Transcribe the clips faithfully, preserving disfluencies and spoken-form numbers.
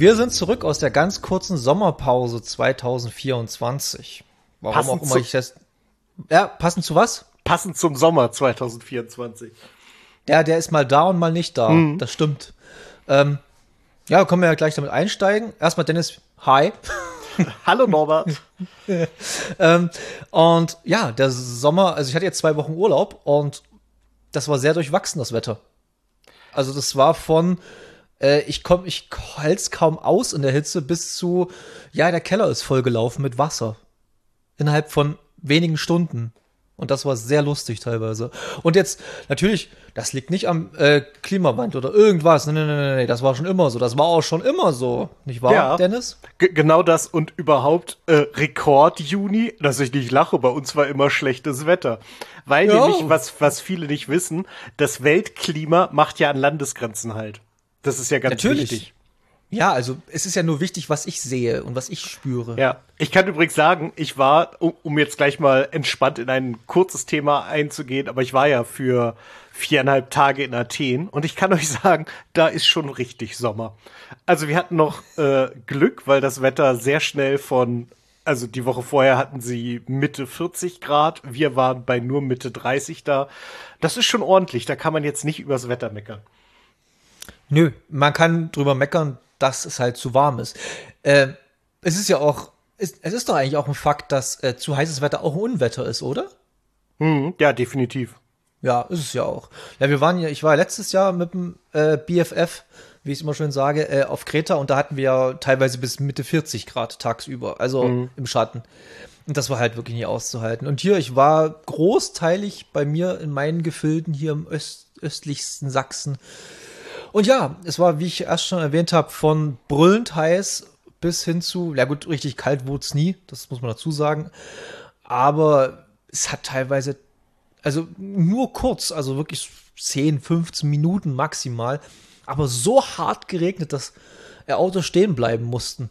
Wir sind zurück aus der ganz kurzen Sommerpause zwanzig vierundzwanzig. Warum Passend auch immer zu- ich das... Ja, passend zu was? Passend zum Sommer zwanzig vierundzwanzig. Ja, der ist mal da und mal nicht da. Mhm. Das stimmt. Ähm, ja, können wir ja gleich damit einsteigen. Erstmal Dennis, hi. Hallo Norbert. ähm, und ja, der Sommer, also ich hatte jetzt zwei Wochen Urlaub und das war sehr durchwachsen, das Wetter. Also das war von, äh, ich komm, ich halt's kaum aus in der Hitze, bis zu, ja, der Keller ist vollgelaufen mit Wasser. Innerhalb von wenigen Stunden. Und das war sehr lustig teilweise. Und jetzt, natürlich, das liegt nicht am äh, Klimawandel oder irgendwas. Nee, nee, nee, nee, das war schon immer so. Das war auch schon immer so. Nicht wahr, Ja. Dennis? G genau das und überhaupt äh, Rekord Juni, dass ich nicht lache, bei uns war immer schlechtes Wetter. Weil Ja. nämlich, was, was viele nicht wissen, das Weltklima macht ja an Landesgrenzen halt. Das ist ja ganz Natürlich. wichtig. Ja, also es ist ja nur wichtig, was ich sehe und was ich spüre. Ja, ich kann übrigens sagen, ich war, um, um jetzt gleich mal entspannt in ein kurzes Thema einzugehen, aber ich war ja für viereinhalb Tage in Athen und ich kann euch sagen, da ist schon richtig Sommer. Also wir hatten noch äh, Glück, weil das Wetter sehr schnell von, also die Woche vorher hatten sie Mitte vierzig Grad, wir waren bei nur Mitte dreißig da. Das ist schon ordentlich, da kann man jetzt nicht übers Wetter meckern. Nö, man kann drüber meckern, dass es halt zu warm ist. Äh, es ist ja auch, es, es ist doch eigentlich auch ein Fakt, dass äh, zu heißes Wetter auch ein Unwetter ist, oder? Hm, ja, definitiv. Ja, ist es ja auch. Ja, wir waren ja, ich war letztes Jahr mit dem äh, B F F, wie ich es immer schön sage, äh, auf Kreta und da hatten wir ja teilweise bis Mitte vierzig Grad tagsüber, also im Schatten. Und das war halt wirklich nicht auszuhalten. Und hier, ich war großteilig bei mir in meinen Gefilden hier im Öst, östlichsten Sachsen. Und ja, es war, wie ich erst schon erwähnt habe, von brüllend heiß bis hin zu, ja gut, richtig kalt wurde es nie, das muss man dazu sagen. Aber es hat teilweise, also nur kurz, also wirklich zehn, fünfzehn Minuten maximal, aber so hart geregnet, dass äh, Autos stehen bleiben mussten.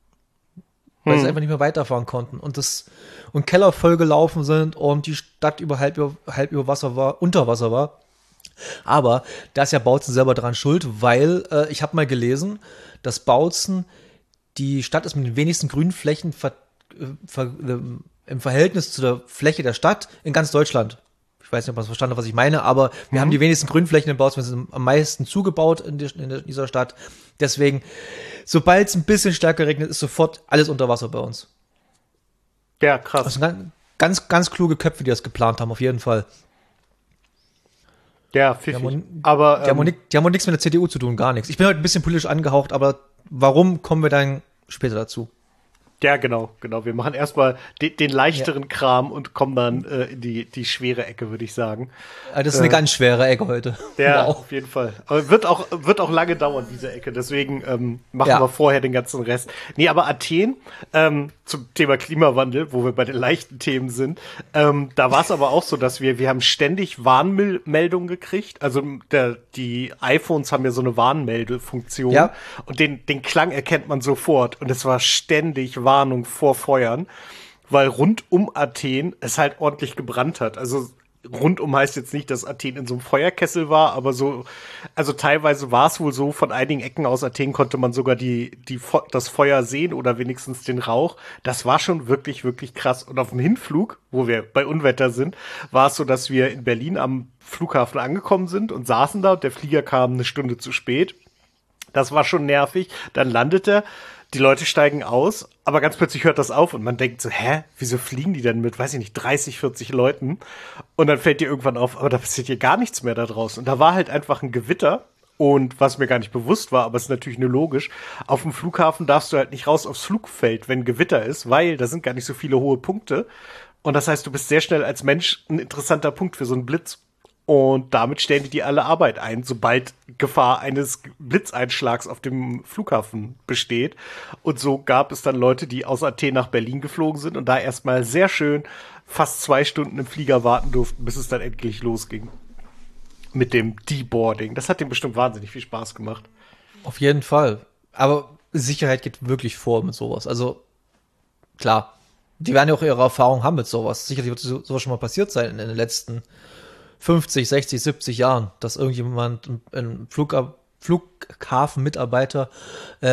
Weil sie einfach nicht mehr weiterfahren konnten. Und das und Keller vollgelaufen sind und die Stadt über halb, über halb über Wasser war, unter Wasser war. Aber da ist ja Bautzen selber dran schuld, weil äh, ich habe mal gelesen, dass Bautzen die Stadt ist mit den wenigsten Grünflächen ver, äh, ver, äh, im Verhältnis zu der Fläche der Stadt in ganz Deutschland. Ich weiß nicht, ob man es verstanden hat, was ich meine, aber wir haben die wenigsten Grünflächen in Bautzen, wir sind am meisten zugebaut in, die, in dieser Stadt. Deswegen, sobald es ein bisschen stärker regnet, ist sofort alles unter Wasser bei uns. Ja, krass. Also ganz, ganz, ganz kluge Köpfe, die das geplant haben, auf jeden Fall. Ja, Die haben, pfiffig. auch- Aber die, haben auch ähm, nick- die haben auch nichts mit der C D U zu tun, gar nichts. Ich bin heute ein bisschen politisch angehaucht, aber warum, kommen wir dann später dazu. ja, genau, genau. Wir machen erstmal den, den leichteren Kram und kommen dann äh, in die, die schwere Ecke, würde ich sagen. Ah, Das ist eine ganz schwere Ecke heute. Ja, Wow. auf jeden Fall. Aber wird auch, wird auch lange dauern, diese Ecke. Deswegen ähm, machen Ja. wir vorher den ganzen Rest. Nee, aber Athen, ähm, zum Thema Klimawandel, wo wir bei den leichten Themen sind, ähm, da war es aber auch so, dass wir, wir haben ständig Warnmeldungen gekriegt. Also der, die iPhones haben ja so eine Warnmeldefunktion. Ja. Und den, den Klang erkennt man sofort. Und es war ständig Warnung vor Feuern, weil rund um Athen es halt ordentlich gebrannt hat. Also rundum heißt jetzt nicht, dass Athen in so einem Feuerkessel war, aber so, also teilweise war es wohl so, von einigen Ecken aus Athen konnte man sogar die, die, Fe- das Feuer sehen oder wenigstens den Rauch. Das war schon wirklich, wirklich krass. Und auf dem Hinflug, wo wir bei Unwetter sind, war es so, dass wir in Berlin am Flughafen angekommen sind und saßen da und der Flieger kam eine Stunde zu spät. Das war schon nervig. Dann landet er, die Leute steigen aus, aber ganz plötzlich hört das auf und man denkt so, hä, wieso fliegen die denn mit, weiß ich nicht, dreißig, vierzig Leuten? Und dann fällt dir irgendwann auf, aber da passiert hier gar nichts mehr da draußen. Und da war halt einfach ein Gewitter und was mir gar nicht bewusst war, aber es ist natürlich nur logisch, auf dem Flughafen darfst du halt nicht raus aufs Flugfeld, wenn Gewitter ist, weil da sind gar nicht so viele hohe Punkte. Und das heißt, du bist sehr schnell als Mensch ein interessanter Punkt für so einen Blitz. Und damit stellen die die alle Arbeit ein, sobald Gefahr eines Blitzeinschlags auf dem Flughafen besteht. Und so gab es dann Leute, die aus Athen nach Berlin geflogen sind und da erstmal sehr schön fast zwei Stunden im Flieger warten durften, bis es dann endlich losging. Mit dem Deboarding. Das hat dem bestimmt wahnsinnig viel Spaß gemacht. Auf jeden Fall. Aber Sicherheit geht wirklich vor mit sowas. Also, klar, die werden ja auch ihre Erfahrung haben mit sowas. Sicherlich wird so- sowas schon mal passiert sein in den letzten fünfzig, sechzig, siebzig Jahren, dass irgendjemand, ein Flug, Flughafenmitarbeiter, äh,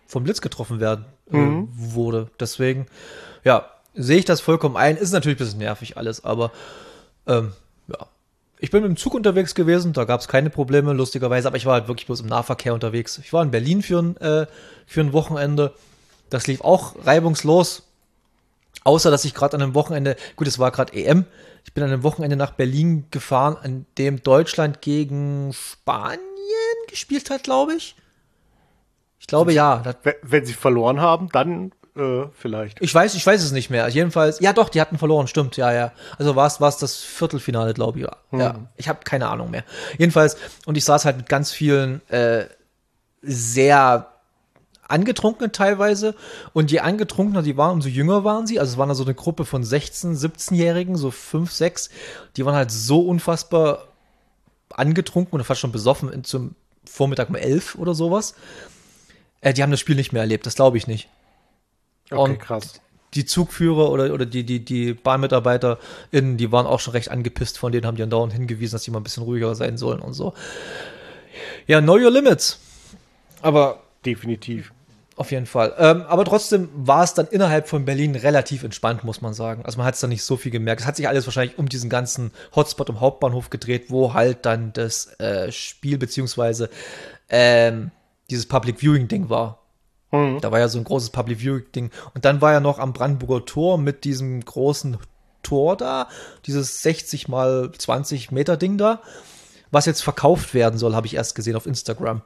vom Blitz getroffen werden äh, mhm. wurde. Deswegen, ja, sehe ich das vollkommen ein. Ist natürlich ein bisschen nervig alles, aber ähm, ja. Ich bin mit dem Zug unterwegs gewesen, da gab es keine Probleme, lustigerweise, aber ich war halt wirklich bloß im Nahverkehr unterwegs. Ich war in Berlin für ein, äh, für ein Wochenende. Das lief auch reibungslos. Außer, dass ich gerade an einem Wochenende, gut, es war gerade E M, ich bin an einem Wochenende nach Berlin gefahren, an dem Deutschland gegen Spanien gespielt hat, glaube ich. Ich glaube, ja. Wenn, wenn sie verloren haben, dann äh, vielleicht. Ich weiß, ich weiß es nicht mehr. Also jedenfalls, ja doch, die hatten verloren, stimmt, ja, ja. Also war es das Viertelfinale, glaube ich. Ja, hm. ja. Ich habe keine Ahnung mehr. Jedenfalls, und ich saß halt mit ganz vielen äh, sehr Angetrunkenen teilweise. Und je angetrunkener die waren, umso jünger waren sie. Also es war da so eine Gruppe von sechzehn-, siebzehn-Jährigen, so fünf, sechs. Die waren halt so unfassbar angetrunken und fast schon besoffen in, zum Vormittag um elf oder sowas. Äh, die haben das Spiel nicht mehr erlebt, das glaube ich nicht. Okay, und krass. Die Zugführer oder, oder die, die, die BahnmitarbeiterInnen, die waren auch schon recht angepisst, von denen haben die dann dauernd hingewiesen, dass die mal ein bisschen ruhiger sein sollen und so. Ja, know your limits. Aber definitiv. Auf jeden Fall. Ähm, aber trotzdem war es dann innerhalb von Berlin relativ entspannt, muss man sagen. Also man hat es dann nicht so viel gemerkt. Es hat sich alles wahrscheinlich um diesen ganzen Hotspot im Hauptbahnhof gedreht, wo halt dann das äh, Spiel beziehungsweise ähm, dieses Public Viewing Ding war. Mhm. Da war ja so ein großes Public Viewing Ding. Und dann war ja noch am Brandenburger Tor mit diesem großen Tor da, dieses sechzig mal zwanzig Meter Ding da, was jetzt verkauft werden soll, habe ich erst gesehen auf Instagram.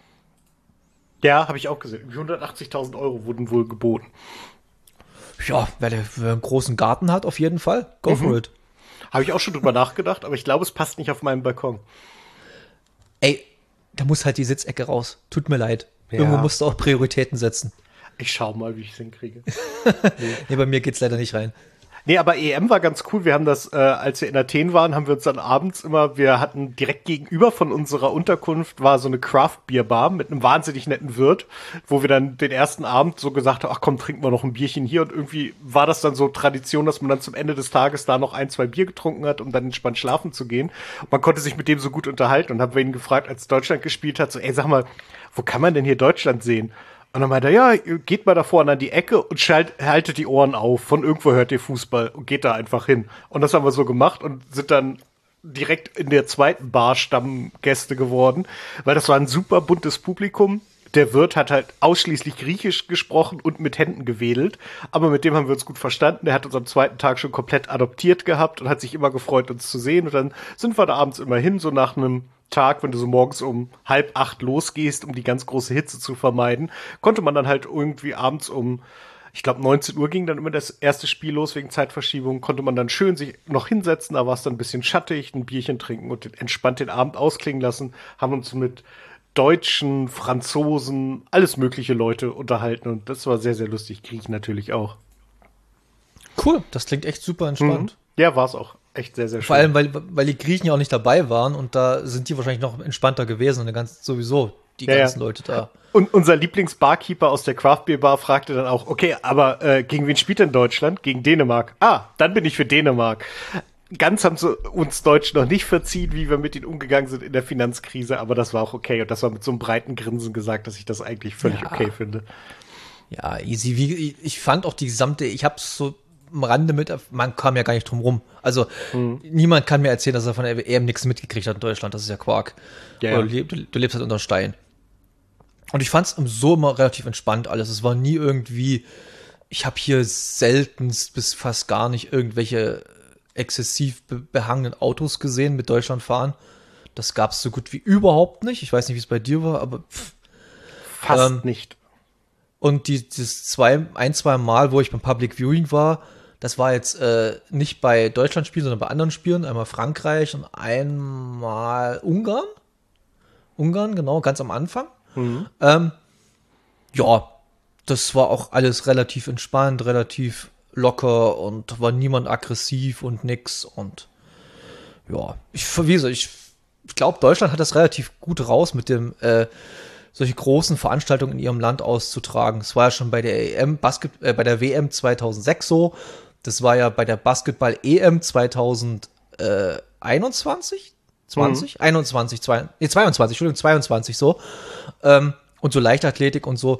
Ja, habe ich auch gesehen. hundertachtzigtausend Euro wurden wohl geboten. Ja, wer, der, wer einen großen Garten hat, auf jeden Fall. Go mhm. for it. Habe ich auch schon drüber nachgedacht, aber ich glaube, es passt nicht auf meinen Balkon. Ey, da muss halt die Sitzecke raus. Tut mir leid. Ja. Irgendwo musst du auch Prioritäten setzen. Ich schau mal, wie ich es hinkriege. nee. nee, bei mir geht's leider nicht rein. Nee, aber E M war ganz cool. Wir haben das, äh, als wir in Athen waren, haben wir uns dann abends immer, wir hatten direkt gegenüber von unserer Unterkunft war so eine Craft-Bier-Bar mit einem wahnsinnig netten Wirt, wo wir dann den ersten Abend so gesagt haben, ach komm, trinken wir noch ein Bierchen hier. Und irgendwie war das dann so Tradition, dass man dann zum Ende des Tages da noch ein, zwei Bier getrunken hat, um dann entspannt schlafen zu gehen. Und man konnte sich mit dem so gut unterhalten und haben wir ihn gefragt, als Deutschland gespielt hat, so, ey, sag mal, wo kann man denn hier Deutschland sehen? Und dann meinte er, ja, geht mal da vorne an die Ecke und schalt, haltet die Ohren auf. Von irgendwo hört ihr Fußball und geht da einfach hin. Und das haben wir so gemacht und sind dann direkt in der zweiten Bar Stammgäste geworden, weil das war ein super buntes Publikum. Der Wirt hat halt ausschließlich Griechisch gesprochen und mit Händen gewedelt. Aber mit dem haben wir uns gut verstanden. Der hat uns am zweiten Tag schon komplett adoptiert gehabt und hat sich immer gefreut, uns zu sehen. Und dann sind wir da abends immer hin, so nach einem Tag, wenn du so morgens um halb acht losgehst, um die ganz große Hitze zu vermeiden, konnte man dann halt irgendwie abends um, ich glaube neunzehn Uhr ging dann immer das erste Spiel los wegen Zeitverschiebung, konnte man dann schön sich noch hinsetzen, da war es dann ein bisschen schattig, ein Bierchen trinken und entspannt den Abend ausklingen lassen, haben uns mit Deutschen, Franzosen, alles mögliche Leute unterhalten und das war sehr, sehr lustig. Griechen natürlich auch. Cool, das klingt echt super entspannt. Mhm. Ja, war es auch. Echt sehr, sehr schön. Vor allem, weil, weil die Griechen ja auch nicht dabei waren und da sind die wahrscheinlich noch entspannter gewesen und ganz sowieso die ja, ganzen ja. Leute da. Und unser Lieblingsbarkeeper aus der Craft Beer Bar fragte dann auch, okay, aber äh, gegen wen spielt denn Deutschland? Gegen Dänemark. Ah, dann bin ich für Dänemark. Ganz haben sie uns Deutschen noch nicht verziehen, wie wir mit ihnen umgegangen sind in der Finanzkrise, aber das war auch okay und das war mit so einem breiten Grinsen gesagt, dass ich das eigentlich völlig ja. okay finde. Ja, easy. Wie, ich fand auch die gesamte, ich hab's so am Rande mit, man kam ja gar nicht drum rum. Also mhm. niemand kann mir erzählen, dass er von der E M nichts mitgekriegt hat in Deutschland. Das ist ja Quark. Ja, du, lebst, du lebst halt unter Stein. Und ich fand es so immer relativ entspannt alles. Es war nie irgendwie, ich habe hier seltenst bis fast gar nicht irgendwelche exzessiv be- behangenen Autos gesehen mit Deutschland fahren. Das gab es so gut wie überhaupt nicht. Ich weiß nicht, wie es bei dir war, aber pff. Fast ähm, nicht. Und die, das zwei, ein, zwei Mal, wo ich beim Public Viewing war, das war jetzt äh, nicht bei Deutschland-Spielen, sondern bei anderen Spielen. Einmal Frankreich und einmal Ungarn. Ungarn, genau, ganz am Anfang. Mhm. Ähm, ja, das war auch alles relativ entspannt, relativ locker und war niemand aggressiv und nix. Und ja, ich, wie gesagt, ich, ich glaube, Deutschland hat das relativ gut raus mit dem äh, solche großen Veranstaltungen in ihrem Land auszutragen. Das war ja schon bei der E M Basket, äh, bei der W M zweitausendsechs so. Das war ja bei der Basketball-E M zweitausendeinundzwanzig? zwanzig? Mhm. einundzwanzig, zwei, nee, zweiundzwanzig, Entschuldigung, zweiundzwanzig so. Ähm, und so Leichtathletik und so.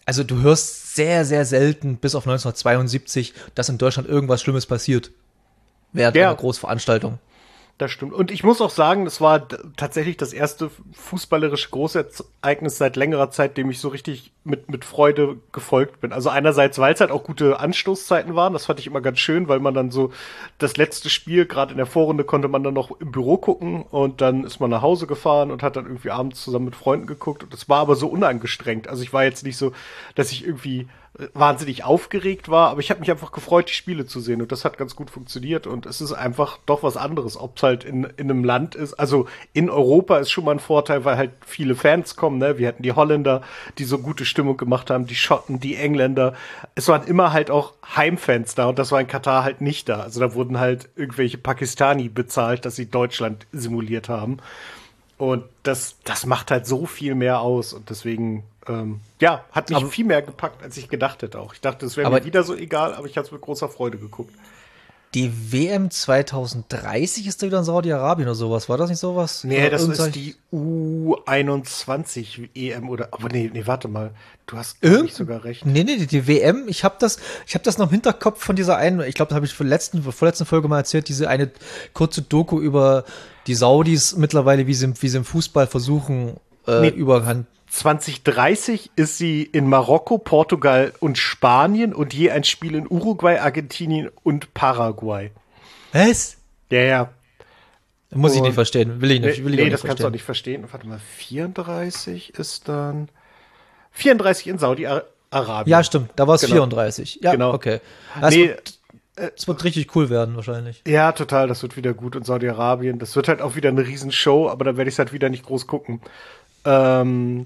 also du hörst sehr, sehr selten, bis auf neunzehnhundertzweiundsiebzig, dass in Deutschland irgendwas Schlimmes passiert während Ja. einer Großveranstaltung. Das stimmt. Und ich muss auch sagen, das war d- tatsächlich das erste fußballerische Großereignis seit längerer Zeit, dem ich so richtig mit, mit Freude gefolgt bin. Also einerseits, weil es halt auch gute Anstoßzeiten waren. Das fand ich immer ganz schön, weil man dann so das letzte Spiel, gerade in der Vorrunde, konnte man dann noch im Büro gucken und dann ist man nach Hause gefahren und hat dann irgendwie abends zusammen mit Freunden geguckt. Und das war aber so unangestrengt. Also ich war jetzt nicht so, dass ich irgendwie wahnsinnig aufgeregt war, aber ich habe mich einfach gefreut, die Spiele zu sehen und das hat ganz gut funktioniert und es ist einfach doch was anderes, ob es halt in, in einem Land ist, also in Europa ist schon mal ein Vorteil, weil halt viele Fans kommen, ne, wir hatten die Holländer, die so gute Stimmung gemacht haben, die Schotten, die Engländer, es waren immer halt auch Heimfans da und das war in Katar halt nicht da, also da wurden halt irgendwelche Pakistani bezahlt, dass sie Deutschland simuliert haben und das, das macht halt so viel mehr aus und deswegen Ähm, ja, hat mich Aber- viel mehr gepackt, als ich gedacht hätte auch. Ich dachte, es wäre Aber- mir wieder so egal, aber ich habe es mit großer Freude geguckt. Die W M zweitausenddreißig ist da wieder in Saudi-Arabien oder sowas. War das nicht sowas? Nee, Oder das irgend ist solch- die U einundzwanzig E M oder, aber nee, nee, warte mal. Du hast Irgend- nicht sogar recht. Nee, nee, die, die W M, ich habe das, ich habe das noch im Hinterkopf von dieser einen, ich glaube, das habe ich vor letzten, vorletzten Folge mal erzählt, diese eine kurze Doku über die Saudis mittlerweile, wie sie, im- wie sie im Fußball versuchen, äh, Nee. überhand. zwanzig dreißig ist sie in Marokko, Portugal und Spanien und je ein Spiel in Uruguay, Argentinien und Paraguay. Was? Ja, ja. Muss ich Und- nicht verstehen, will ich nicht, Nee, will ich nee auch nicht das kannst du auch verstehen. nicht verstehen. Warte mal, vierunddreißig ist dann vierunddreißig in Saudi-Arabien. Ja, stimmt, da war es Genau. vierunddreißig. Ja, Genau. okay. Das, Nee, wird, das wird richtig cool werden, wahrscheinlich. ja, total, das wird wieder gut in Saudi-Arabien. Das wird halt auch wieder eine Riesenshow, aber da werde ich es halt wieder nicht groß gucken. Ähm,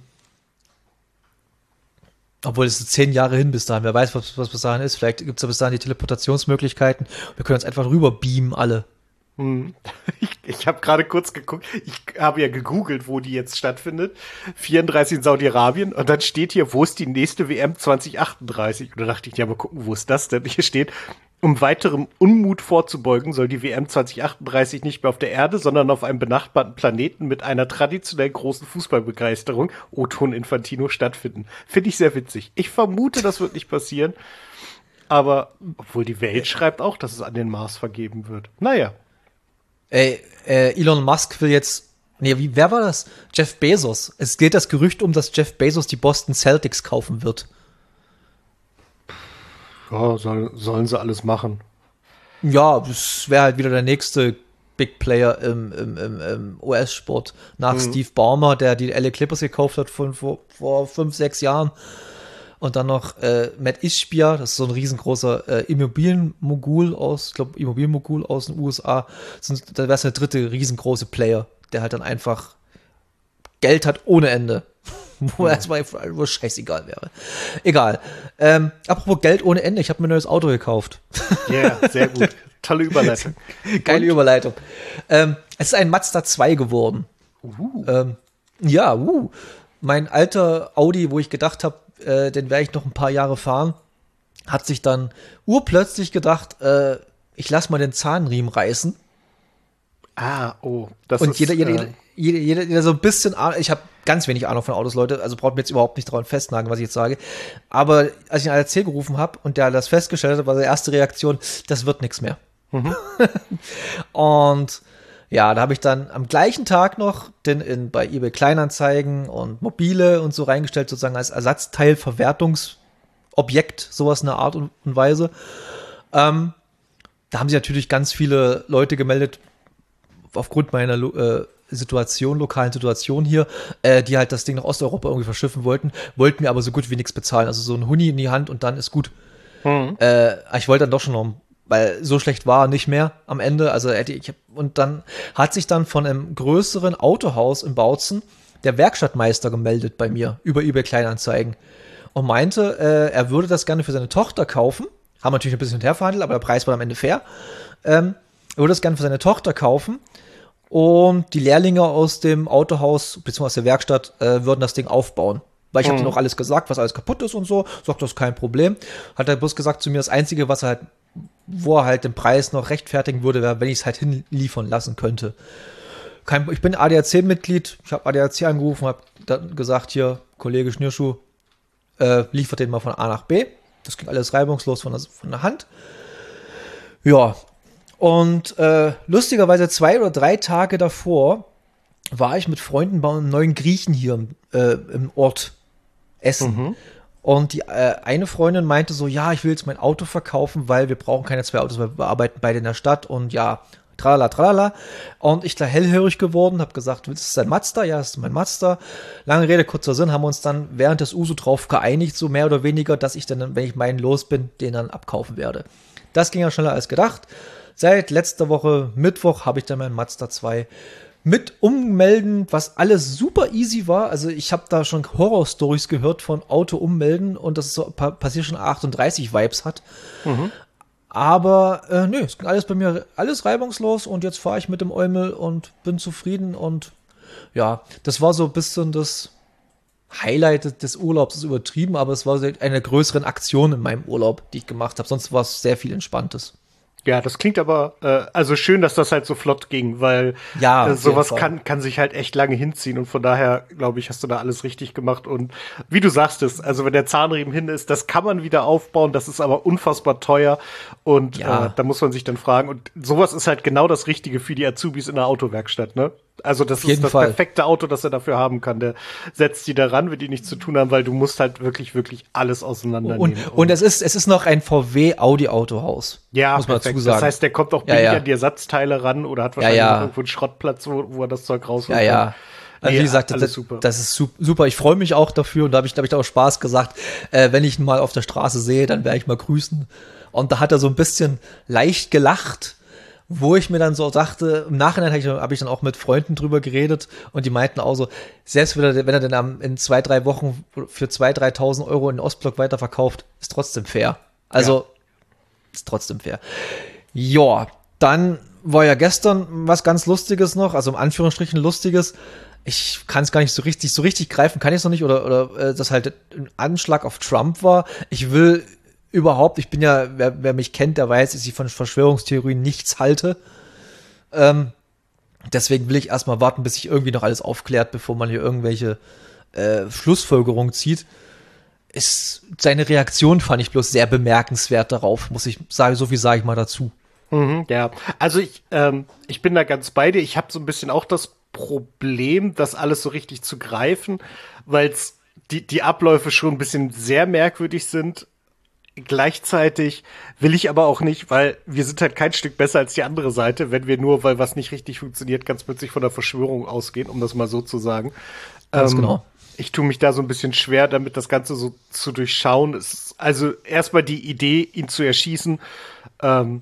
Obwohl es ist zehn Jahre hin bis dahin. Wer weiß, was, was bis dahin ist. Vielleicht gibt es ja bis dahin die Teleportationsmöglichkeiten. Wir können uns einfach rüber beamen, alle. ich ich habe gerade kurz geguckt, ich habe ja gegoogelt, wo die jetzt stattfindet. vierunddreißig in Saudi-Arabien und dann steht hier, wo ist die nächste W M zwanzig achtunddreißig? Und da dachte ich, ja, mal gucken, wo ist das denn? Hier steht, um weiterem Unmut vorzubeugen, soll die W M zwanzig achtunddreißig nicht mehr auf der Erde, sondern auf einem benachbarten Planeten mit einer traditionell großen Fußballbegeisterung, O-Ton Infantino, stattfinden. Finde ich sehr witzig. Ich vermute, das wird nicht passieren. Aber, obwohl die Welt schreibt auch, dass es an den Mars vergeben wird. Naja. Ey, äh, Elon Musk will jetzt. Nee, wie, wer war das? Jeff Bezos. Es geht das Gerücht um, dass Jeff Bezos die Boston Celtics kaufen wird. Ja, soll, sollen sie alles machen. Ja, das wäre halt wieder der nächste Big Player im, im, im, im U S-Sport. Nach Steve Ballmer, der die L A Clippers gekauft hat von vor, vor fünf, sechs Jahren. Und dann noch äh, Matt Ishbia, das ist so ein riesengroßer äh, Immobilienmogul aus, ich glaube Immobilienmogul aus den U S A. Sonst, da wäre es der dritte riesengroße Player, der halt dann einfach Geld hat ohne Ende. Wo erstmal wo scheißegal wäre. Egal. Ähm, apropos Geld ohne Ende, ich habe mir ein neues Auto gekauft. Ja, yeah, sehr gut. Tolle Überleitung. Geile Überleitung. Ähm, es ist ein Mazda zwei geworden. Uh. Ähm, ja, uh. Mein alter Audi, wo ich gedacht habe, äh, den werde ich noch ein paar Jahre fahren, hat sich dann urplötzlich gedacht, äh, ich lasse mal den Zahnriemen reißen. Ah, oh. Das Und ist, jeder, jeder, äh, jeder, jeder, jeder so ein bisschen Ahnung, ich habe ganz wenig Ahnung von Autos, Leute, also braucht mir jetzt überhaupt nicht daran festnageln, was ich jetzt sage. Aber als ich einen A D A C gerufen habe und der das festgestellt hat, war seine erste Reaktion, das wird nichts mehr. Mhm. Und ja, da habe ich dann am gleichen Tag noch den in, bei eBay Kleinanzeigen und Mobile und so reingestellt, sozusagen als Ersatzteilverwertungsobjekt, sowas in der Art und Weise. Ähm, da haben sich natürlich ganz viele Leute gemeldet, aufgrund meiner äh, Situation, lokalen Situation hier, äh, die halt das Ding nach Osteuropa irgendwie verschiffen wollten, wollten mir aber so gut wie nichts bezahlen. Also so ein Huni in die Hand und dann ist gut. Mhm. Äh, ich wollte dann doch schon noch, weil so schlecht war nicht mehr am Ende. Also hätte ich, und dann hat sich dann von einem größeren Autohaus in Bautzen der Werkstattmeister gemeldet bei mir über eBay Kleinanzeigen und meinte, äh, er würde das gerne für seine Tochter kaufen. Haben natürlich ein bisschen hin und her verhandelt, aber der Preis war am Ende fair. Ähm, er würde das gerne für seine Tochter kaufen. Und die Lehrlinge aus dem Autohaus, beziehungsweise aus der Werkstatt, äh, würden das Ding aufbauen. Weil ich habe Mhm. denen auch alles gesagt, was alles kaputt ist und so. Sagt, das ist kein Problem. Hat er bloß gesagt zu mir, das Einzige, was er halt, wo er halt den Preis noch rechtfertigen würde, wäre, wenn ich es halt hinliefern lassen könnte. Kein, ich bin A D A C-Mitglied. Ich habe A D A C angerufen, habe dann gesagt, hier, Kollege Schnürschuh, äh, liefert den mal von A nach B. Das ging alles reibungslos von der, von der Hand. Ja, und äh, lustigerweise zwei oder drei Tage davor war ich mit Freunden bei einem neuen Griechen hier äh, im Ort Essen. Mhm. Und die äh, eine Freundin meinte so, ja, ich will jetzt mein Auto verkaufen, weil wir brauchen keine zwei Autos, weil wir arbeiten beide in der Stadt und ja, tralala, tralala. Und ich da hellhörig geworden, habe gesagt, das ist dein Mazda? Ja, das ist mein Mazda. Lange Rede, kurzer Sinn, haben wir uns dann während des U S O drauf geeinigt, so mehr oder weniger, dass ich dann, wenn ich meinen los bin, den dann abkaufen werde. Das ging ja schneller als gedacht. Seit letzter Woche Mittwoch habe ich dann meinen Mazda zwei mit ummelden, was alles super easy war. Also ich habe da schon Horror-Stories gehört von Auto ummelden und dass es so pa- Passion achtunddreißig Vibes hat. Mhm. Aber äh, nö, es ging alles bei mir alles reibungslos und jetzt fahre ich mit dem Eumel und bin zufrieden und ja, das war so ein bisschen das Highlight des Urlaubs, ist übertrieben, aber es war eine der größeren Aktionen in meinem Urlaub, die ich gemacht habe. Sonst war es sehr viel Entspanntes. Ja, das klingt aber, äh, also schön, dass das halt so flott ging, weil ja, äh, sowas kann kann sich halt echt lange hinziehen und von daher, glaube ich, hast du da alles richtig gemacht und wie du sagst es, also wenn der Zahnriemen hin ist, das kann man wieder aufbauen, das ist aber unfassbar teuer und ja. äh, da muss man sich dann fragen und sowas ist halt genau das Richtige für die Azubis in der Autowerkstatt, ne? Also das ist das Fall. perfekte Auto, das er dafür haben kann. Der setzt die da ran, wenn die nichts zu tun haben, weil du musst halt wirklich, wirklich alles auseinandernehmen. Und, und, und es ist es ist noch ein V W-Audi-Autohaus. Ja, muss man dazu sagen. Das heißt, der kommt auch billiger ja, ja. an die Ersatzteile ran oder hat wahrscheinlich ja, ja. noch irgendwo einen Schrottplatz, wo, wo er das Zeug rausholt. Ja, ja. Also nee, wie gesagt, das, super. das ist super. Ich freue mich auch dafür und da habe ich, da hab ich da auch Spaß gesagt. Äh, wenn ich ihn mal auf der Straße sehe, dann werde ich mal grüßen. Und da hat er so ein bisschen leicht gelacht, wo ich mir dann so dachte, im Nachhinein habe ich, hab ich dann auch mit Freunden drüber geredet und die meinten auch so, selbst wenn er, wenn er dann in zwei, drei Wochen für zweitausend, dreitausend Euro in den Ostblock weiterverkauft, ist trotzdem fair. Also, ja. ist trotzdem fair. Ja, dann war ja gestern was ganz Lustiges noch, also im Anführungsstrichen Lustiges. Ich kann es gar nicht so richtig, so richtig greifen, kann ich es noch nicht, oder, oder äh, das halt ein Anschlag auf Trump war. Ich will überhaupt, ich bin ja, wer, wer mich kennt, der weiß, dass ich von Verschwörungstheorien nichts halte. Ähm, deswegen will ich erstmal warten, bis sich irgendwie noch alles aufklärt, bevor man hier irgendwelche äh, Schlussfolgerungen zieht. Ist, seine Reaktion fand ich bloß sehr bemerkenswert darauf, muss ich sagen, so viel sage ich mal dazu. Mhm, ja, also ich, ähm, ich bin da ganz bei dir. Ich habe so ein bisschen auch das Problem, das alles so richtig zu greifen, weil die, die Abläufe schon ein bisschen sehr merkwürdig sind. Gleichzeitig will ich aber auch nicht, weil wir sind halt kein Stück besser als die andere Seite, wenn wir nur, weil was nicht richtig funktioniert, ganz plötzlich von der Verschwörung ausgehen, um das mal so zu sagen. Ganz ähm, genau. Ich tue mich da so ein bisschen schwer, damit das Ganze so zu durchschauen. Es ist also erstmal die Idee, ihn zu erschießen, ähm,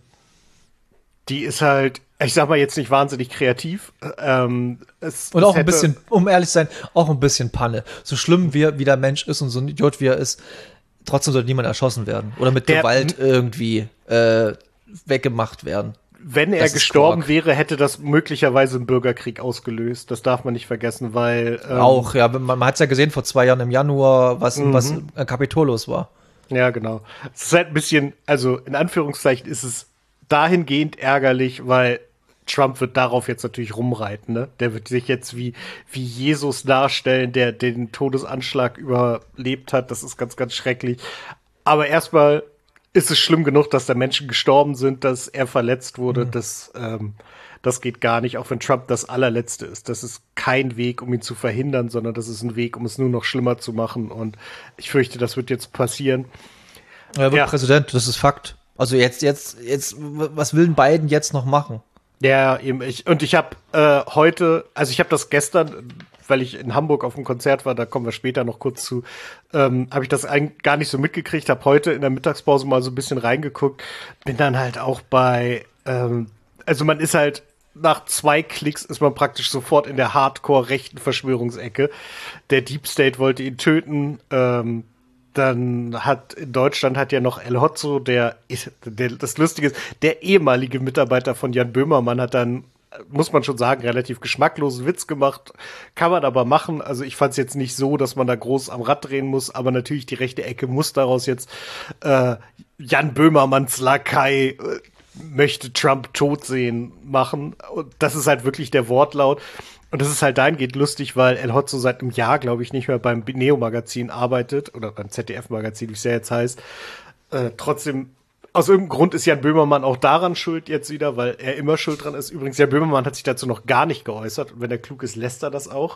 die ist halt, ich sag mal jetzt nicht wahnsinnig kreativ. Ähm, es, und es auch ein bisschen, um ehrlich zu sein, auch ein bisschen Panne. So schlimm wie, wie der Mensch ist und so ein Idiot wie er ist, trotzdem sollte niemand erschossen werden oder mit der, Gewalt irgendwie äh, weggemacht werden. Wenn er gestorben wäre, hätte das möglicherweise einen Bürgerkrieg ausgelöst. Das darf man nicht vergessen, weil ähm, auch, ja, man, man hat es ja gesehen vor zwei Jahren im Januar, was, mhm. was äh, Kapitolos war. Ja, genau. Es ist halt ein bisschen, also in Anführungszeichen ist es dahingehend ärgerlich, weil Trump wird darauf jetzt natürlich rumreiten, ne? Der wird sich jetzt wie, wie Jesus darstellen, der den Todesanschlag überlebt hat. Das ist ganz, ganz schrecklich. Aber erstmal ist es schlimm genug, dass da Menschen gestorben sind, dass er verletzt wurde. Mhm. Das, ähm, das geht gar nicht, auch wenn Trump das allerletzte ist. Das ist kein Weg, um ihn zu verhindern, sondern das ist ein Weg, um es nur noch schlimmer zu machen. Und ich fürchte, das wird jetzt passieren. Er wird ja Präsident, das ist Fakt. Also jetzt, jetzt, jetzt, was will Biden jetzt noch machen? Ja, eben. Ich, und ich habe äh, heute, also ich habe das gestern, weil ich in Hamburg auf dem Konzert war, da kommen wir später noch kurz zu, ähm, habe ich das eigentlich gar nicht so mitgekriegt, habe heute in der Mittagspause mal so ein bisschen reingeguckt, bin dann halt auch bei, ähm, also man ist halt, nach zwei Klicks ist man praktisch sofort in der Hardcore-rechten Verschwörungsecke. Der Deep State wollte ihn töten, ähm, dann hat in Deutschland hat ja noch El Hotzo, der, der, das Lustige ist, der ehemalige Mitarbeiter von Jan Böhmermann hat dann, muss man schon sagen, relativ geschmacklosen Witz gemacht. Kann man aber machen. Also ich fand es jetzt nicht so, dass man da groß am Rad drehen muss, aber natürlich die rechte Ecke muss daraus jetzt äh, Jan Böhmermanns Lakai äh, möchte Trump tot sehen machen. Und das ist halt wirklich der Wortlaut. Und das ist halt dahingehend lustig, weil El Hotzo seit einem Jahr, glaube ich, nicht mehr beim Neo-Magazin arbeitet oder beim Z D F-Magazin, wie es ja jetzt heißt. Äh, trotzdem, aus irgendeinem Grund ist Jan Böhmermann auch daran schuld jetzt wieder, weil er immer schuld dran ist. Übrigens, Jan Böhmermann hat sich dazu noch gar nicht geäußert. Und wenn er klug ist, lässt er das auch.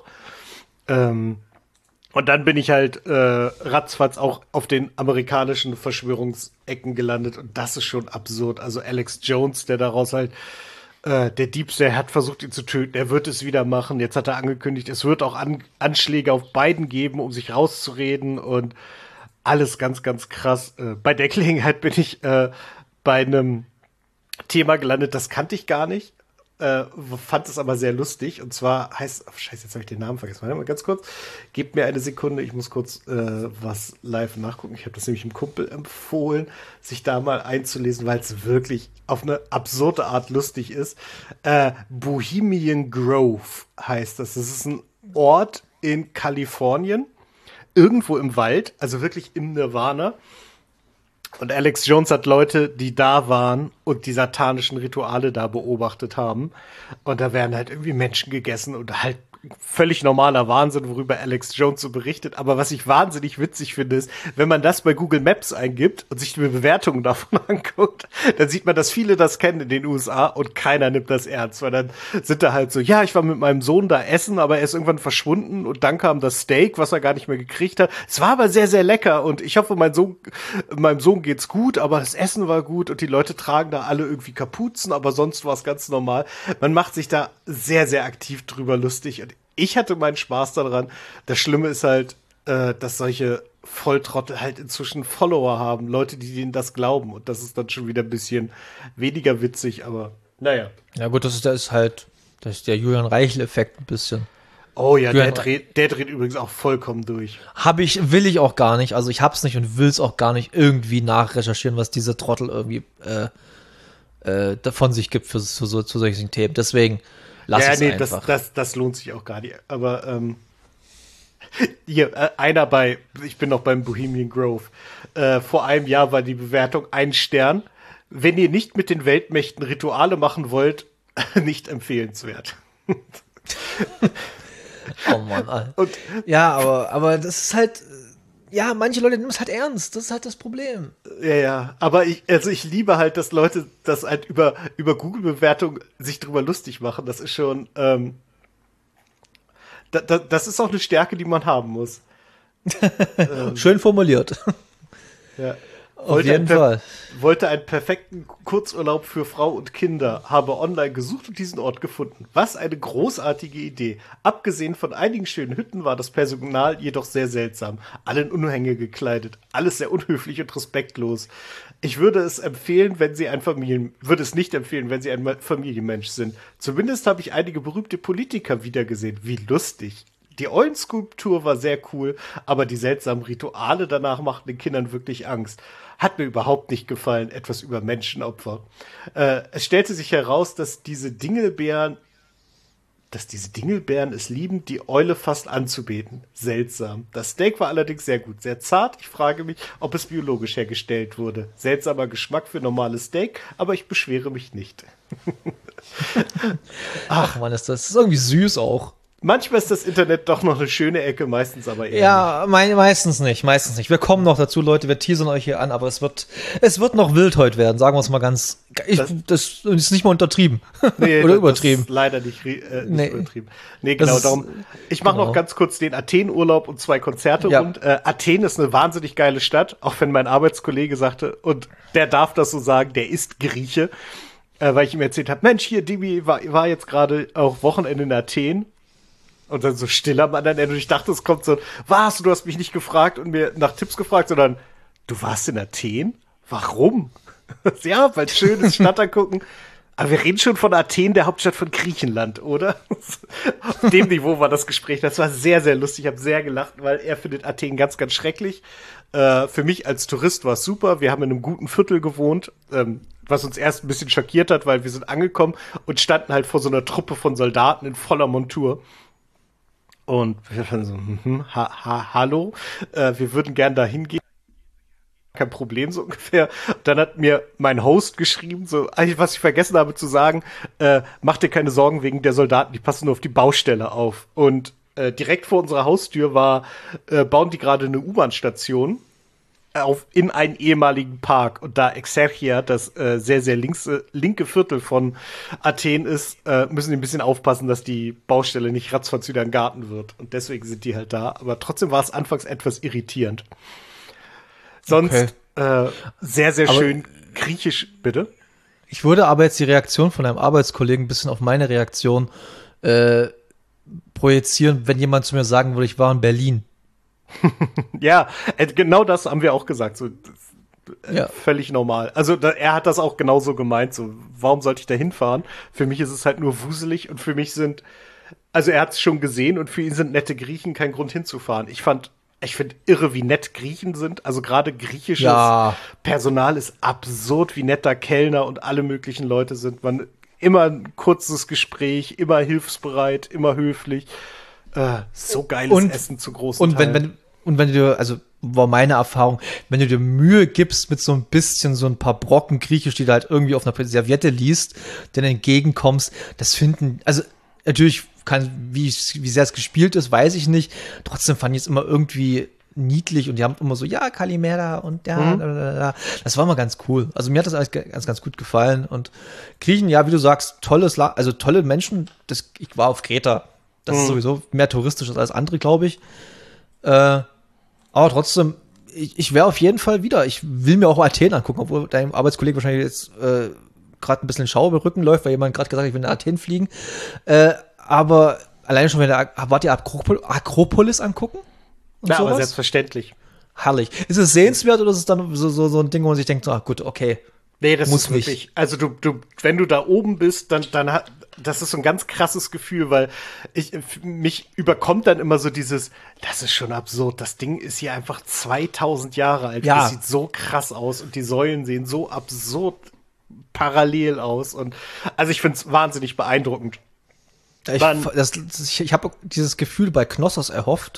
Ähm, und dann bin ich halt äh, ratzfatz auch auf den amerikanischen Verschwörungsecken gelandet. Und das ist schon absurd. Also Alex Jones, der daraus halt der Diebs, der hat versucht, ihn zu töten. Er wird es wieder machen. Jetzt hat er angekündigt, es wird auch An- Anschläge auf Biden geben, um sich rauszureden und alles ganz, ganz krass. Äh, bei der Gelegenheit bin ich äh, bei einem Thema gelandet, das kannte ich gar nicht, äh, fand es aber sehr lustig. Und zwar heißt, oh, scheiße, jetzt habe ich den Namen vergessen. Warte mal ganz kurz. Gebt mir eine Sekunde, ich muss kurz äh, was live nachgucken. Ich habe das nämlich einem Kumpel empfohlen, sich da mal einzulesen, weil es wirklich auf eine absurde Art lustig ist. Äh, Bohemian Grove heißt das. Das ist ein Ort in Kalifornien, irgendwo im Wald, also wirklich im Nirvana. Und Alex Jones hat Leute, die da waren und die satanischen Rituale da beobachtet haben. Und da werden halt irgendwie Menschen gegessen und halt völlig normaler Wahnsinn, worüber Alex Jones so berichtet. Aber was ich wahnsinnig witzig finde, ist, wenn man das bei Google Maps eingibt und sich die Bewertungen davon anguckt, dann sieht man, dass viele das kennen in den U S A und keiner nimmt das ernst. Weil dann sind da halt so, ja, ich war mit meinem Sohn da essen, aber er ist irgendwann verschwunden und dann kam das Steak, was er gar nicht mehr gekriegt hat. Es war aber sehr, sehr lecker und ich hoffe, mein Sohn, meinem Sohn geht's gut, aber das Essen war gut und die Leute tragen da alle irgendwie Kapuzen, aber sonst war es ganz normal. Man macht sich da sehr, sehr aktiv drüber lustig und ich hatte meinen Spaß daran. Das Schlimme ist halt, äh, dass solche Volltrottel halt inzwischen Follower haben, Leute, die denen das glauben. Und das ist dann schon wieder ein bisschen weniger witzig, aber naja. Ja gut, das ist, das ist halt, das ist der Julian Reichel-Effekt ein bisschen. Oh ja, Julian der dreht, der dreht übrigens auch vollkommen durch. Hab ich, will ich auch gar nicht. Also ich hab's nicht und will's auch gar nicht irgendwie nachrecherchieren, was diese Trottel irgendwie äh, äh, davon sich gibt für, für so, zu solchen Themen. Deswegen lass ja, es nee, einfach. Das, das, das lohnt sich auch gar nicht. Aber ähm, hier, äh, einer bei, ich bin noch beim Bohemian Grove. Äh, vor einem Jahr war die Bewertung ein Stern. Wenn ihr nicht mit den Weltmächten Rituale machen wollt, nicht empfehlenswert. Oh Mann. Alter. Und, ja, aber, aber das ist halt, ja, manche Leute nehmen es halt ernst. Das ist halt das Problem. Ja, ja. Aber ich, also ich liebe halt, dass Leute das halt über, über Google-Bewertung sich drüber lustig machen. Das ist schon, ähm, da, da, das ist auch eine Stärke, die man haben muss. ähm, Schön formuliert. Ja. Auf Wollte jeden ein, Fall. Wollte einen perfekten Kurzurlaub für Frau und Kinder, habe online gesucht und diesen Ort gefunden. Was eine großartige Idee. Abgesehen von einigen schönen Hütten war das Personal jedoch sehr seltsam. Alle in Unhänge gekleidet. Alles sehr unhöflich und respektlos. Ich würde es empfehlen, wenn Sie ein Familien, würde es nicht empfehlen, wenn Sie ein Familienmensch sind. Zumindest habe ich einige berühmte Politiker wiedergesehen. Wie lustig. Die Eulenskulptur war sehr cool, aber die seltsamen Rituale danach machten den Kindern wirklich Angst. Hat mir überhaupt nicht gefallen, etwas über Menschenopfer. Äh, es stellte sich heraus, dass diese Dingelbeeren, dass diese Dingelbeeren es lieben, die Eule fast anzubeten. Seltsam. Das Steak war allerdings sehr gut, sehr zart. Ich frage mich, ob es biologisch hergestellt wurde. Seltsamer Geschmack für normales Steak, aber ich beschwere mich nicht. Ach Mann, ist das, das ist irgendwie süß auch. Manchmal ist das Internet doch noch eine schöne Ecke, meistens aber eher ja, nicht. Me- meistens nicht, meistens nicht. Wir kommen noch dazu, Leute, wir teasern euch hier an, aber es wird, es wird noch wild heute werden, sagen wir es mal ganz, ich, das, das ist nicht mal untertrieben. Nee, oder das, übertrieben. Das ist leider nicht, äh, nicht nee. übertrieben. Nee, genau, ist, darum. Ich mache genau. noch ganz kurz den Athen-Urlaub und zwei Konzerte ja. rund. Äh, Athen ist eine wahnsinnig geile Stadt, auch wenn mein Arbeitskollege sagte, und der darf das so sagen, der ist Grieche, äh, weil ich ihm erzählt habe, Mensch, hier, Dimi war, war jetzt gerade auch Wochenende in Athen. Und dann so still am anderen Ende. Und ich dachte, es kommt so, was, du hast mich nicht gefragt und mir nach Tipps gefragt, sondern du warst in Athen? Warum? Ja, weil es schön ist, Stadt angucken. Aber wir reden schon von Athen, der Hauptstadt von Griechenland, oder? Auf dem Niveau war das Gespräch. Das war sehr, sehr lustig. Ich habe sehr gelacht, weil er findet Athen ganz, ganz schrecklich. Äh, für mich als Tourist war es super. Wir haben in einem guten Viertel gewohnt, ähm, was uns erst ein bisschen schockiert hat, weil wir sind angekommen und standen halt vor so einer Truppe von Soldaten in voller Montur. Und wir waren so, hm, ha, ha, hallo, äh, wir würden gern da hingehen. kein Problem, so ungefähr. Und dann hat mir mein Host geschrieben, so, was ich vergessen habe zu sagen, äh, mach dir keine Sorgen wegen der Soldaten, die passen nur auf die Baustelle auf. Und äh, direkt vor unserer Haustür war, äh, bauen die gerade eine U-Bahn-Station auf in einen ehemaligen Park. Und da Exerchia, das äh, sehr, sehr links, äh, linke Viertel von Athen ist, äh, müssen die ein bisschen aufpassen, dass die Baustelle nicht ratzfatz wieder ein Garten wird. Und deswegen sind die halt da. Aber trotzdem war es anfangs etwas irritierend. Sonst okay. äh, sehr, sehr aber schön griechisch, bitte. Ich würde aber jetzt die Reaktion von einem Arbeitskollegen ein bisschen auf meine Reaktion äh, projizieren, wenn jemand zu mir sagen würde, ich war in Berlin. Ja, äh, genau das haben wir auch gesagt. So, äh, ja. Völlig normal. Also da, er hat das auch genauso gemeint. So, warum sollte ich da hinfahren? Für mich ist es halt nur wuselig und für mich sind, also er hat es schon gesehen und für ihn sind nette Griechen kein Grund hinzufahren. Ich fand Ich finde irre, wie nett Griechen sind. Also gerade griechisches ja. Personal ist absurd, wie nett da Kellner und alle möglichen Leute sind. Man immer ein kurzes Gespräch, immer hilfsbereit, immer höflich. Äh, so geiles und, Essen zu großen und wenn, wenn Und wenn du, also war meine Erfahrung, wenn du dir Mühe gibst mit so ein bisschen, so ein paar Brocken Griechisch, die du halt irgendwie auf einer Serviette liest, denen entgegenkommst, das finden, also natürlich kann, wie, wie sehr es gespielt ist, weiß ich nicht. Trotzdem fand ich es immer irgendwie niedlich und die haben immer so, ja, Kalimera und ja, mhm. das war immer ganz cool. Also mir hat das alles ganz, ganz gut gefallen und Griechen, ja, wie du sagst, tolles, La- also tolle Menschen. Das, ich war auf Kreta. Das mhm. ist sowieso mehr touristisch als alles andere, glaube ich. Äh, aber trotzdem, ich, ich wäre auf jeden Fall wieder. Ich will mir auch Athen angucken, obwohl dein Arbeitskollege wahrscheinlich jetzt äh, gerade ein bisschen Schauer über den Rücken läuft, weil jemand gerade gesagt hat, ich will nach Athen fliegen. Äh, aber alleine schon, wenn der, wart ihr Akropol- Akropolis angucken? Ja, sowas? Aber selbstverständlich. Herrlich. Ist es sehenswert oder ist es dann so, so, so ein Ding, wo man sich denkt, so, ach gut, okay. Nee, das muss ist wirklich, nicht. Also du, du, wenn du da oben bist, dann, dann hat, das ist so ein ganz krasses Gefühl, weil ich, mich überkommt dann immer so dieses, das ist schon absurd, das Ding ist hier einfach zweitausend Jahre alt. Ja. Das sieht so krass aus und die Säulen sehen so absurd parallel aus und, also ich finde es wahnsinnig beeindruckend. Ich, das, das, ich, ich habe dieses Gefühl bei Knossos erhofft,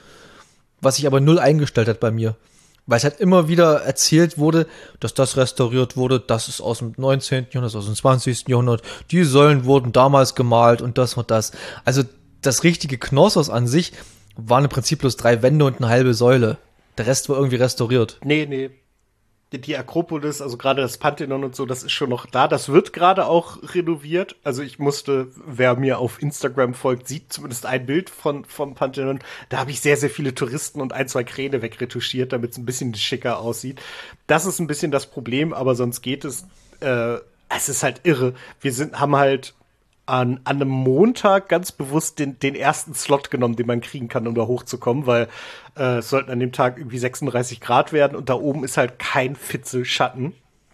was sich aber null eingestellt hat bei mir. Weil es halt immer wieder erzählt wurde, dass das restauriert wurde, das ist aus dem neunzehnten. Jahrhundert, aus dem zwanzigsten. Jahrhundert. Die Säulen wurden damals gemalt und das und das. Also das richtige Knossos an sich waren im Prinzip bloß drei Wände und eine halbe Säule. Der Rest war irgendwie restauriert. Nee, nee. Die Akropolis, also gerade das Pantheon und so, das ist schon noch da. Das wird gerade auch renoviert. Also ich musste, wer mir auf Instagram folgt, sieht zumindest ein Bild von vom Pantheon. Da habe ich sehr, sehr viele Touristen und ein, zwei Kräne wegretuschiert, damit es ein bisschen schicker aussieht. Das ist ein bisschen das Problem, aber sonst geht es. Äh, es ist halt irre. Wir sind, haben halt an, an einem Montag ganz bewusst den, den ersten Slot genommen, den man kriegen kann, um da hochzukommen, weil äh, es sollten an dem Tag irgendwie sechsunddreißig Grad werden und da oben ist halt kein Fitzel Schatten.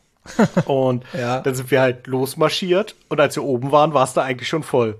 Und ja. Dann sind wir halt losmarschiert und als wir oben waren, war es da eigentlich schon voll.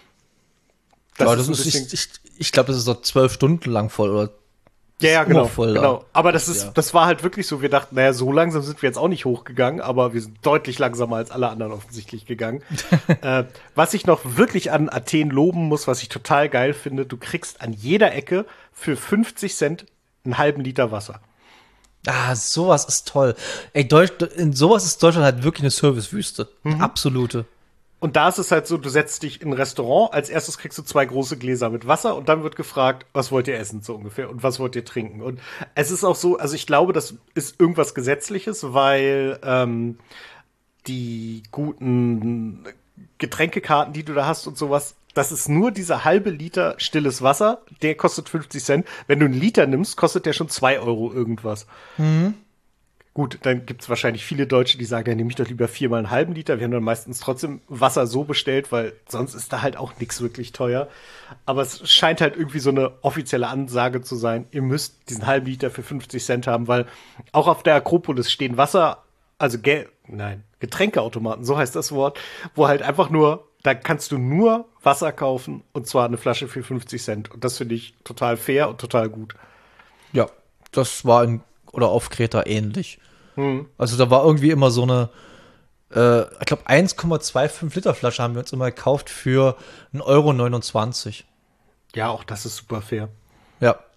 Das ja, das ist, ist ich, ich glaube, das ist so zwölf Stunden lang voll, oder? Ja, ja, genau, voll genau. Aber das ist, ja. das war halt wirklich so. Wir dachten, naja, so langsam sind wir jetzt auch nicht hochgegangen, aber wir sind deutlich langsamer als alle anderen offensichtlich gegangen. äh, was ich noch wirklich an Athen loben muss, was ich total geil finde, du kriegst an jeder Ecke für fünfzig Cent einen halben Liter Wasser. Ah, sowas ist toll. Ey, Deutsch, in sowas ist Deutschland halt wirklich eine Servicewüste. Mhm. Absolute. Und da ist es halt so, du setzt dich in ein Restaurant, als erstes kriegst du zwei große Gläser mit Wasser und dann wird gefragt, was wollt ihr essen, so ungefähr, und was wollt ihr trinken. Und es ist auch so, also ich glaube, das ist irgendwas Gesetzliches, weil ähm, die guten Getränkekarten, die du da hast und sowas, das ist nur dieser halbe Liter stilles Wasser, der kostet fünfzig Cent. Wenn du einen Liter nimmst, kostet der schon zwei Euro irgendwas. Mhm. Gut, dann gibt's wahrscheinlich viele Deutsche, die sagen, ja, nehme ich doch lieber viermal einen halben Liter. Wir haben dann meistens trotzdem Wasser so bestellt, weil sonst ist da halt auch nichts wirklich teuer. Aber es scheint halt irgendwie so eine offizielle Ansage zu sein, ihr müsst diesen halben Liter für fünfzig Cent haben, weil auch auf der Akropolis stehen Wasser, also Gel- nein, Getränkeautomaten, so heißt das Wort, wo halt einfach nur, da kannst du nur Wasser kaufen und zwar eine Flasche für fünfzig Cent. Und das finde ich total fair und total gut. Ja, das war in oder auf Kreta ähnlich. Hm. Also da war irgendwie immer so eine, äh, ich glaube eins Komma fünfundzwanzig Liter Flasche haben wir uns immer gekauft für ein Euro neunundzwanzig. Ja, auch das ist super fair. Ja,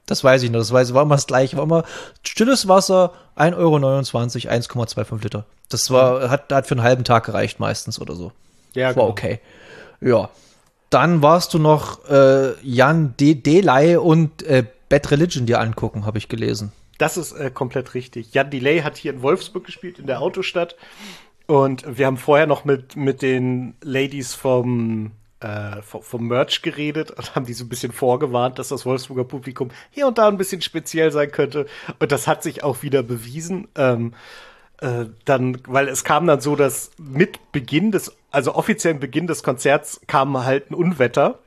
Das weiß ich noch. Das weiß, war immer das gleiche. War immer stilles Wasser, ein Euro neunundzwanzig, eins Komma fünfundzwanzig Liter. Das war, hat, hat für einen halben Tag gereicht meistens oder so. Ja, das war okay. Ja. Dann warst du noch äh, Jan De Delay und äh, Bad Religion dir angucken, habe ich gelesen. Das ist äh, komplett richtig. Jan Delay hat hier in Wolfsburg gespielt, in der Autostadt. Und wir haben vorher noch mit, mit den Ladies vom, äh, vom, vom Merch geredet und haben die so ein bisschen vorgewarnt, dass das Wolfsburger Publikum hier und da ein bisschen speziell sein könnte. Und das hat sich auch wieder bewiesen. Ähm, äh, dann, weil es kam dann so, dass mit Beginn des, also offiziellen Beginn des Konzerts kam halt ein Unwetter.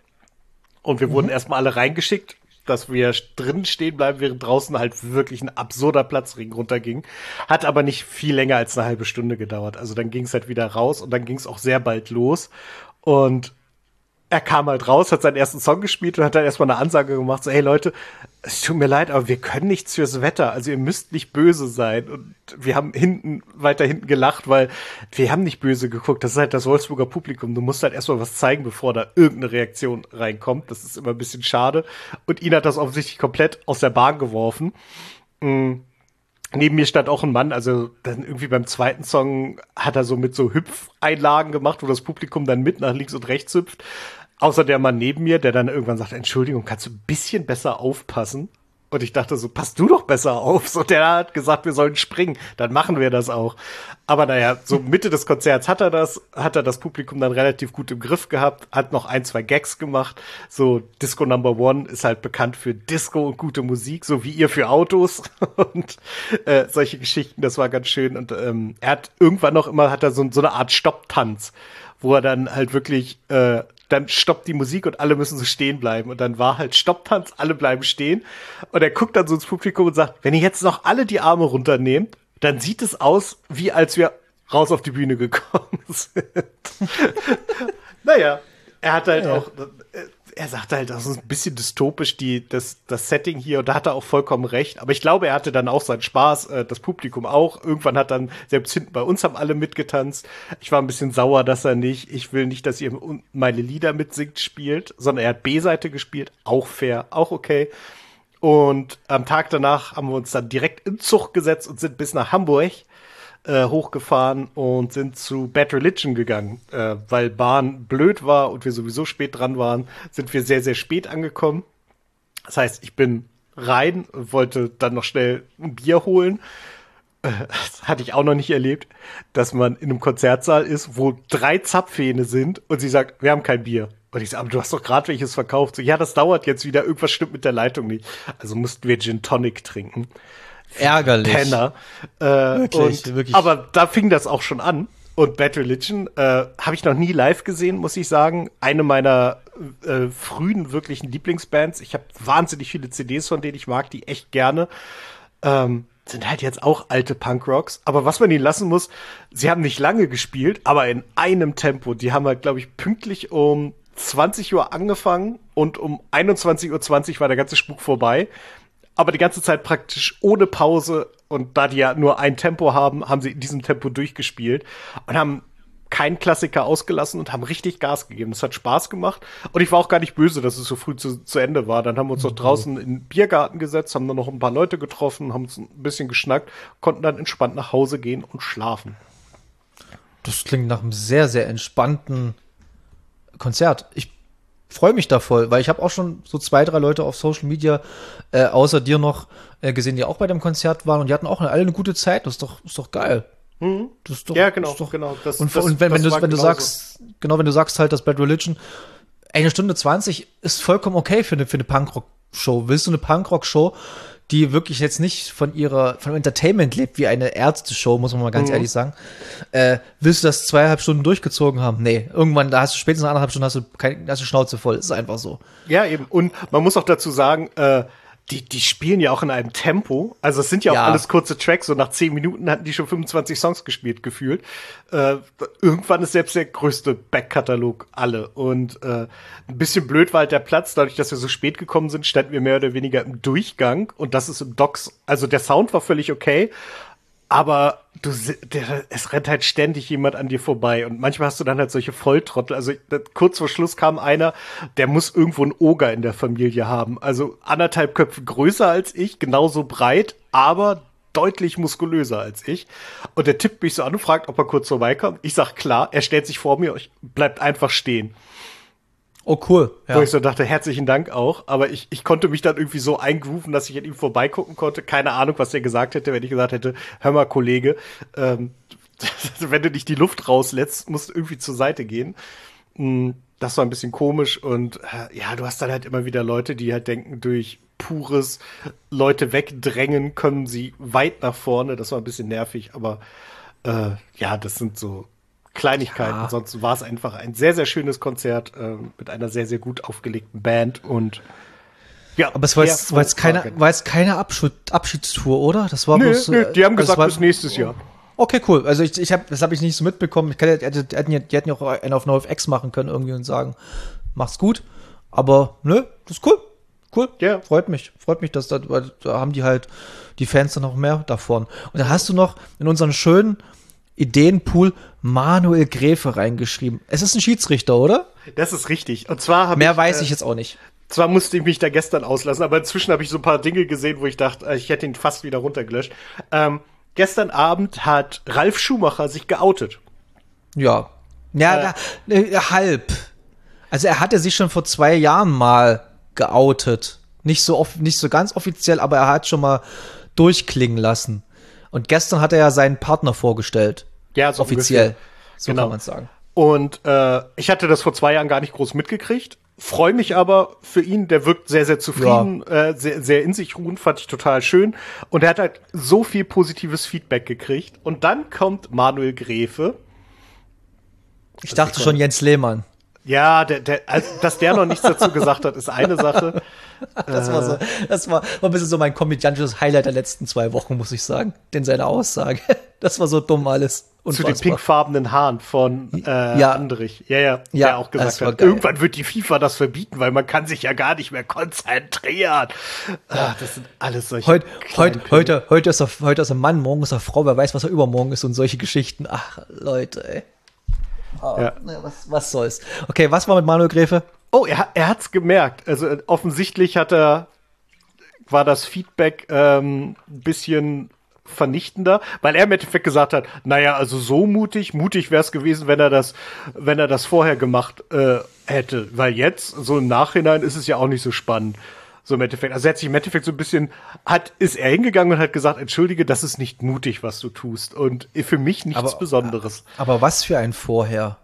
Und wir mhm. wurden erstmal alle reingeschickt, dass wir drinnen stehen bleiben, während draußen halt wirklich ein absurder Platzregen runterging. Hat aber nicht viel länger als eine halbe Stunde gedauert. Also dann ging es halt wieder raus und dann ging es auch sehr bald los. Und er kam halt raus, hat seinen ersten Song gespielt und hat dann erstmal eine Ansage gemacht, so, hey Leute, es tut mir leid, aber wir können nichts fürs Wetter, also ihr müsst nicht böse sein. Und wir haben hinten, weiter hinten gelacht, weil wir haben nicht böse geguckt, das ist halt das Wolfsburger Publikum, du musst halt erstmal was zeigen, bevor da irgendeine Reaktion reinkommt, das ist immer ein bisschen schade. Und ihn hat das offensichtlich komplett aus der Bahn geworfen. Mhm. Neben mir stand auch ein Mann, also dann irgendwie beim zweiten Song hat er so mit so Hüpfeinlagen gemacht, wo das Publikum dann mit nach links und rechts hüpft. Außer der Mann neben mir, der dann irgendwann sagt, Entschuldigung, kannst du ein bisschen besser aufpassen? Und ich dachte so, pass du doch besser auf. So, der hat gesagt, wir sollen springen. Dann machen wir das auch. Aber naja, so Mitte des Konzerts hat er das, hat er das Publikum dann relativ gut im Griff gehabt, hat noch ein, zwei Gags gemacht. So, Disco Number One ist halt bekannt für Disco und gute Musik, so wie ihr für Autos. Und äh, solche Geschichten, das war ganz schön. Und ähm, er hat irgendwann noch immer, hat er so, so eine Art Stopptanz, wo er dann halt wirklich äh, dann stoppt die Musik und alle müssen so stehen bleiben. Und dann war halt Stopptanz, alle bleiben stehen. Und er guckt dann so ins Publikum und sagt, wenn ihr jetzt noch alle die Arme runternehmt, dann sieht es aus, wie als wir raus auf die Bühne gekommen sind. Naja, er hat halt ja. auch, er sagt halt, das ist ein bisschen dystopisch, die, das, das Setting hier, und da hat er auch vollkommen recht. Aber ich glaube, er hatte dann auch seinen Spaß, das Publikum auch. Irgendwann hat dann, selbst hinten bei uns haben alle mitgetanzt. Ich war ein bisschen sauer, dass er nicht, ich will nicht, dass ihr meine Lieder mitsingt, spielt, sondern er hat B-Seite gespielt. Auch fair, auch okay. Und am Tag danach haben wir uns dann direkt in Zug gesetzt und sind bis nach Hamburg äh, hochgefahren und sind zu Bad Religion gegangen. Äh, weil Bahn blöd war und wir sowieso spät dran waren, sind wir sehr, sehr spät angekommen. Das heißt, ich bin rein, wollte dann noch schnell ein Bier holen. Äh, das hatte ich auch noch nicht erlebt, dass man in einem Konzertsaal ist, wo drei Zapfhähne sind und sie sagt, wir haben kein Bier. Und ich sage, aber du hast doch gerade welches verkauft. So, ja, das dauert jetzt wieder. Irgendwas stimmt mit der Leitung nicht. Also mussten wir Gin Tonic trinken. Ärgerlich. Penner. Äh, wirklich, und, wirklich. Aber da fing das auch schon an. Und Bad Religion äh, habe ich noch nie live gesehen, muss ich sagen. Eine meiner äh, frühen wirklichen Lieblingsbands. Ich habe wahnsinnig viele C Ds von denen ich mag, die echt gerne. Ähm, sind halt jetzt auch alte Punkrocks. Aber was man ihnen lassen muss, sie haben nicht lange gespielt, aber in einem Tempo. Die haben halt, glaube ich, pünktlich um zwanzig Uhr angefangen und um einundzwanzig Uhr zwanzig war der ganze Spuk vorbei. Aber die ganze Zeit praktisch ohne Pause. Und da die ja nur ein Tempo haben, haben sie in diesem Tempo durchgespielt und haben keinen Klassiker ausgelassen und haben richtig Gas gegeben. Das hat Spaß gemacht. Und ich war auch gar nicht böse, dass es so früh zu, zu Ende war. Dann haben wir uns noch draußen in den Biergarten gesetzt, haben dann noch ein paar Leute getroffen, haben uns ein bisschen geschnackt, konnten dann entspannt nach Hause gehen und schlafen. Das klingt nach einem sehr, sehr entspannten Konzert. Ich freue mich da voll, weil ich habe auch schon so zwei, drei Leute auf Social Media, äh, außer dir noch, äh, gesehen, die auch bei dem Konzert waren und die hatten auch alle eine gute Zeit. Das ist doch, ist doch geil. Mhm. Das ist doch, ja, genau, ist doch, genau. Das, und, das, und wenn, das wenn du, wenn du genauso. sagst, genau, wenn du sagst halt, dass Bad Religion eine Stunde zwanzig ist vollkommen okay für eine, für eine Punkrock-Show. Willst du eine Punkrock-Show, die wirklich jetzt nicht von ihrer, von Entertainment lebt, wie eine Ärzte-Show, muss man mal ganz mhm. ehrlich sagen, äh, willst du das zweieinhalb Stunden durchgezogen haben? Nee, irgendwann, da hast du spätestens anderthalb Stunden hast du keine, hast du Schnauze voll. Das ist einfach so. Ja, eben. Und man muss auch dazu sagen, äh, Die, die spielen ja auch in einem Tempo. Also es sind ja auch ja. alles kurze Tracks. So nach zehn Minuten hatten die schon fünfundzwanzig Songs gespielt, gefühlt. Äh, irgendwann ist selbst der größte Backkatalog alle. Und äh, ein bisschen blöd war halt der Platz. Dadurch, dass wir so spät gekommen sind, standen wir mehr oder weniger im Durchgang. Und das ist im Docks. Also der Sound war völlig okay. Aber du, der, es rennt halt ständig jemand an dir vorbei und manchmal hast du dann halt solche Volltrottel. Also kurz vor Schluss kam einer, der muss irgendwo einen Oger in der Familie haben. Also anderthalb Köpfe größer als ich, genauso breit, aber deutlich muskulöser als ich. Und der tippt mich so an und fragt, ob er kurz vorbeikommt. Ich sag klar, er stellt sich vor mir und bleibt einfach stehen. Oh, cool. Ja. Wo ich so dachte, herzlichen Dank auch. Aber ich, ich konnte mich dann irgendwie so eingrooven, dass ich an ihm vorbeigucken konnte. Keine Ahnung, was der gesagt hätte, wenn ich gesagt hätte, hör mal, Kollege, ähm, wenn du nicht die Luft rauslässt, musst du irgendwie zur Seite gehen. Das war ein bisschen komisch. Und äh, ja, du hast dann halt immer wieder Leute, die halt denken, durch pures Leute wegdrängen können sie weit nach vorne. Das war ein bisschen nervig. Aber äh, ja, das sind so Kleinigkeiten. Ja. Ansonsten war es einfach ein sehr, sehr schönes Konzert äh, mit einer sehr, sehr gut aufgelegten Band und ja. Aber es war jetzt, war jetzt keine, war jetzt keine Abschied, Abschiedstour, oder? Das war nö, bloß, nö, die haben also gesagt, war, bis nächstes Jahr. Okay, cool. Also ich, ich hab, das habe ich nicht so mitbekommen. Ich kann, die, hätten ja, die hätten ja auch einen auf NoFX machen können irgendwie und sagen, mach's gut. Aber nö, das ist cool. Cool. Ja. Yeah. Freut mich. Freut mich, dass da, da haben die halt die Fans dann noch mehr davon. Und dann hast du noch in unseren schönen Ideenpool Manuel Gräfe reingeschrieben. Es ist ein Schiedsrichter, oder? Das ist richtig. Und zwar habe Mehr ich, weiß äh, ich jetzt auch nicht. Zwar musste ich mich da gestern auslassen, aber inzwischen habe ich so ein paar Dinge gesehen, wo ich dachte, ich hätte ihn fast wieder runtergelöscht. Ähm, gestern Abend hat Ralf Schumacher sich geoutet. Ja. Ja, äh, da, halb. Also er hatte sich schon vor zwei Jahren mal geoutet. Nicht so, off- nicht so ganz offiziell, aber er hat schon mal durchklingen lassen. Und gestern hat er ja seinen Partner vorgestellt. Ja, so offiziell. Ungefähr. So genau. kann man es sagen. Und äh, ich hatte das vor zwei Jahren gar nicht groß mitgekriegt. Freue mich aber für ihn. Der wirkt sehr, sehr zufrieden, ja. äh, sehr, sehr in sich ruhend. Fand ich total schön. Und er hat halt so viel positives Feedback gekriegt. Und dann kommt Manuel Gräfe. Ich dachte schon Jens Lehmann. Ja, der, der, also, dass der noch nichts dazu gesagt hat, ist eine Sache. Das war so, das war, war ein bisschen so mein komödiantisches Highlight der letzten zwei Wochen, muss ich sagen. Denn seine Aussage, das war so dumm alles. Unfassbar. Zu den pinkfarbenen Haaren von äh, ja. Andrich. Ja, ja, ja, der auch gesagt hat, geil. Irgendwann wird die FIFA das verbieten, weil man kann sich ja gar nicht mehr konzentrieren. Ja. Ach, das sind alles solche Heut, heut, heute, heute, ist er, heute ist er Mann, morgen ist er Frau, wer weiß, was er übermorgen ist und solche Geschichten. Ach, Leute, ey. Oh, ja. Na, was, was soll's. Okay, was war mit Manuel Gräfe? Oh, er, er hat's gemerkt. Also offensichtlich hat er, war das Feedback ähm, ein bisschen vernichtender, weil er im Endeffekt gesagt hat, naja, also so mutig, mutig wäre es gewesen, wenn er das, wenn er das vorher gemacht äh, hätte. Weil jetzt, so im Nachhinein, ist es ja auch nicht so spannend. So im Endeffekt. Also er hat sich im Endeffekt so ein bisschen, hat, ist er hingegangen und hat gesagt, entschuldige, das ist nicht mutig, was du tust. Und für mich nichts aber, Besonderes. Aber was für ein Vorher?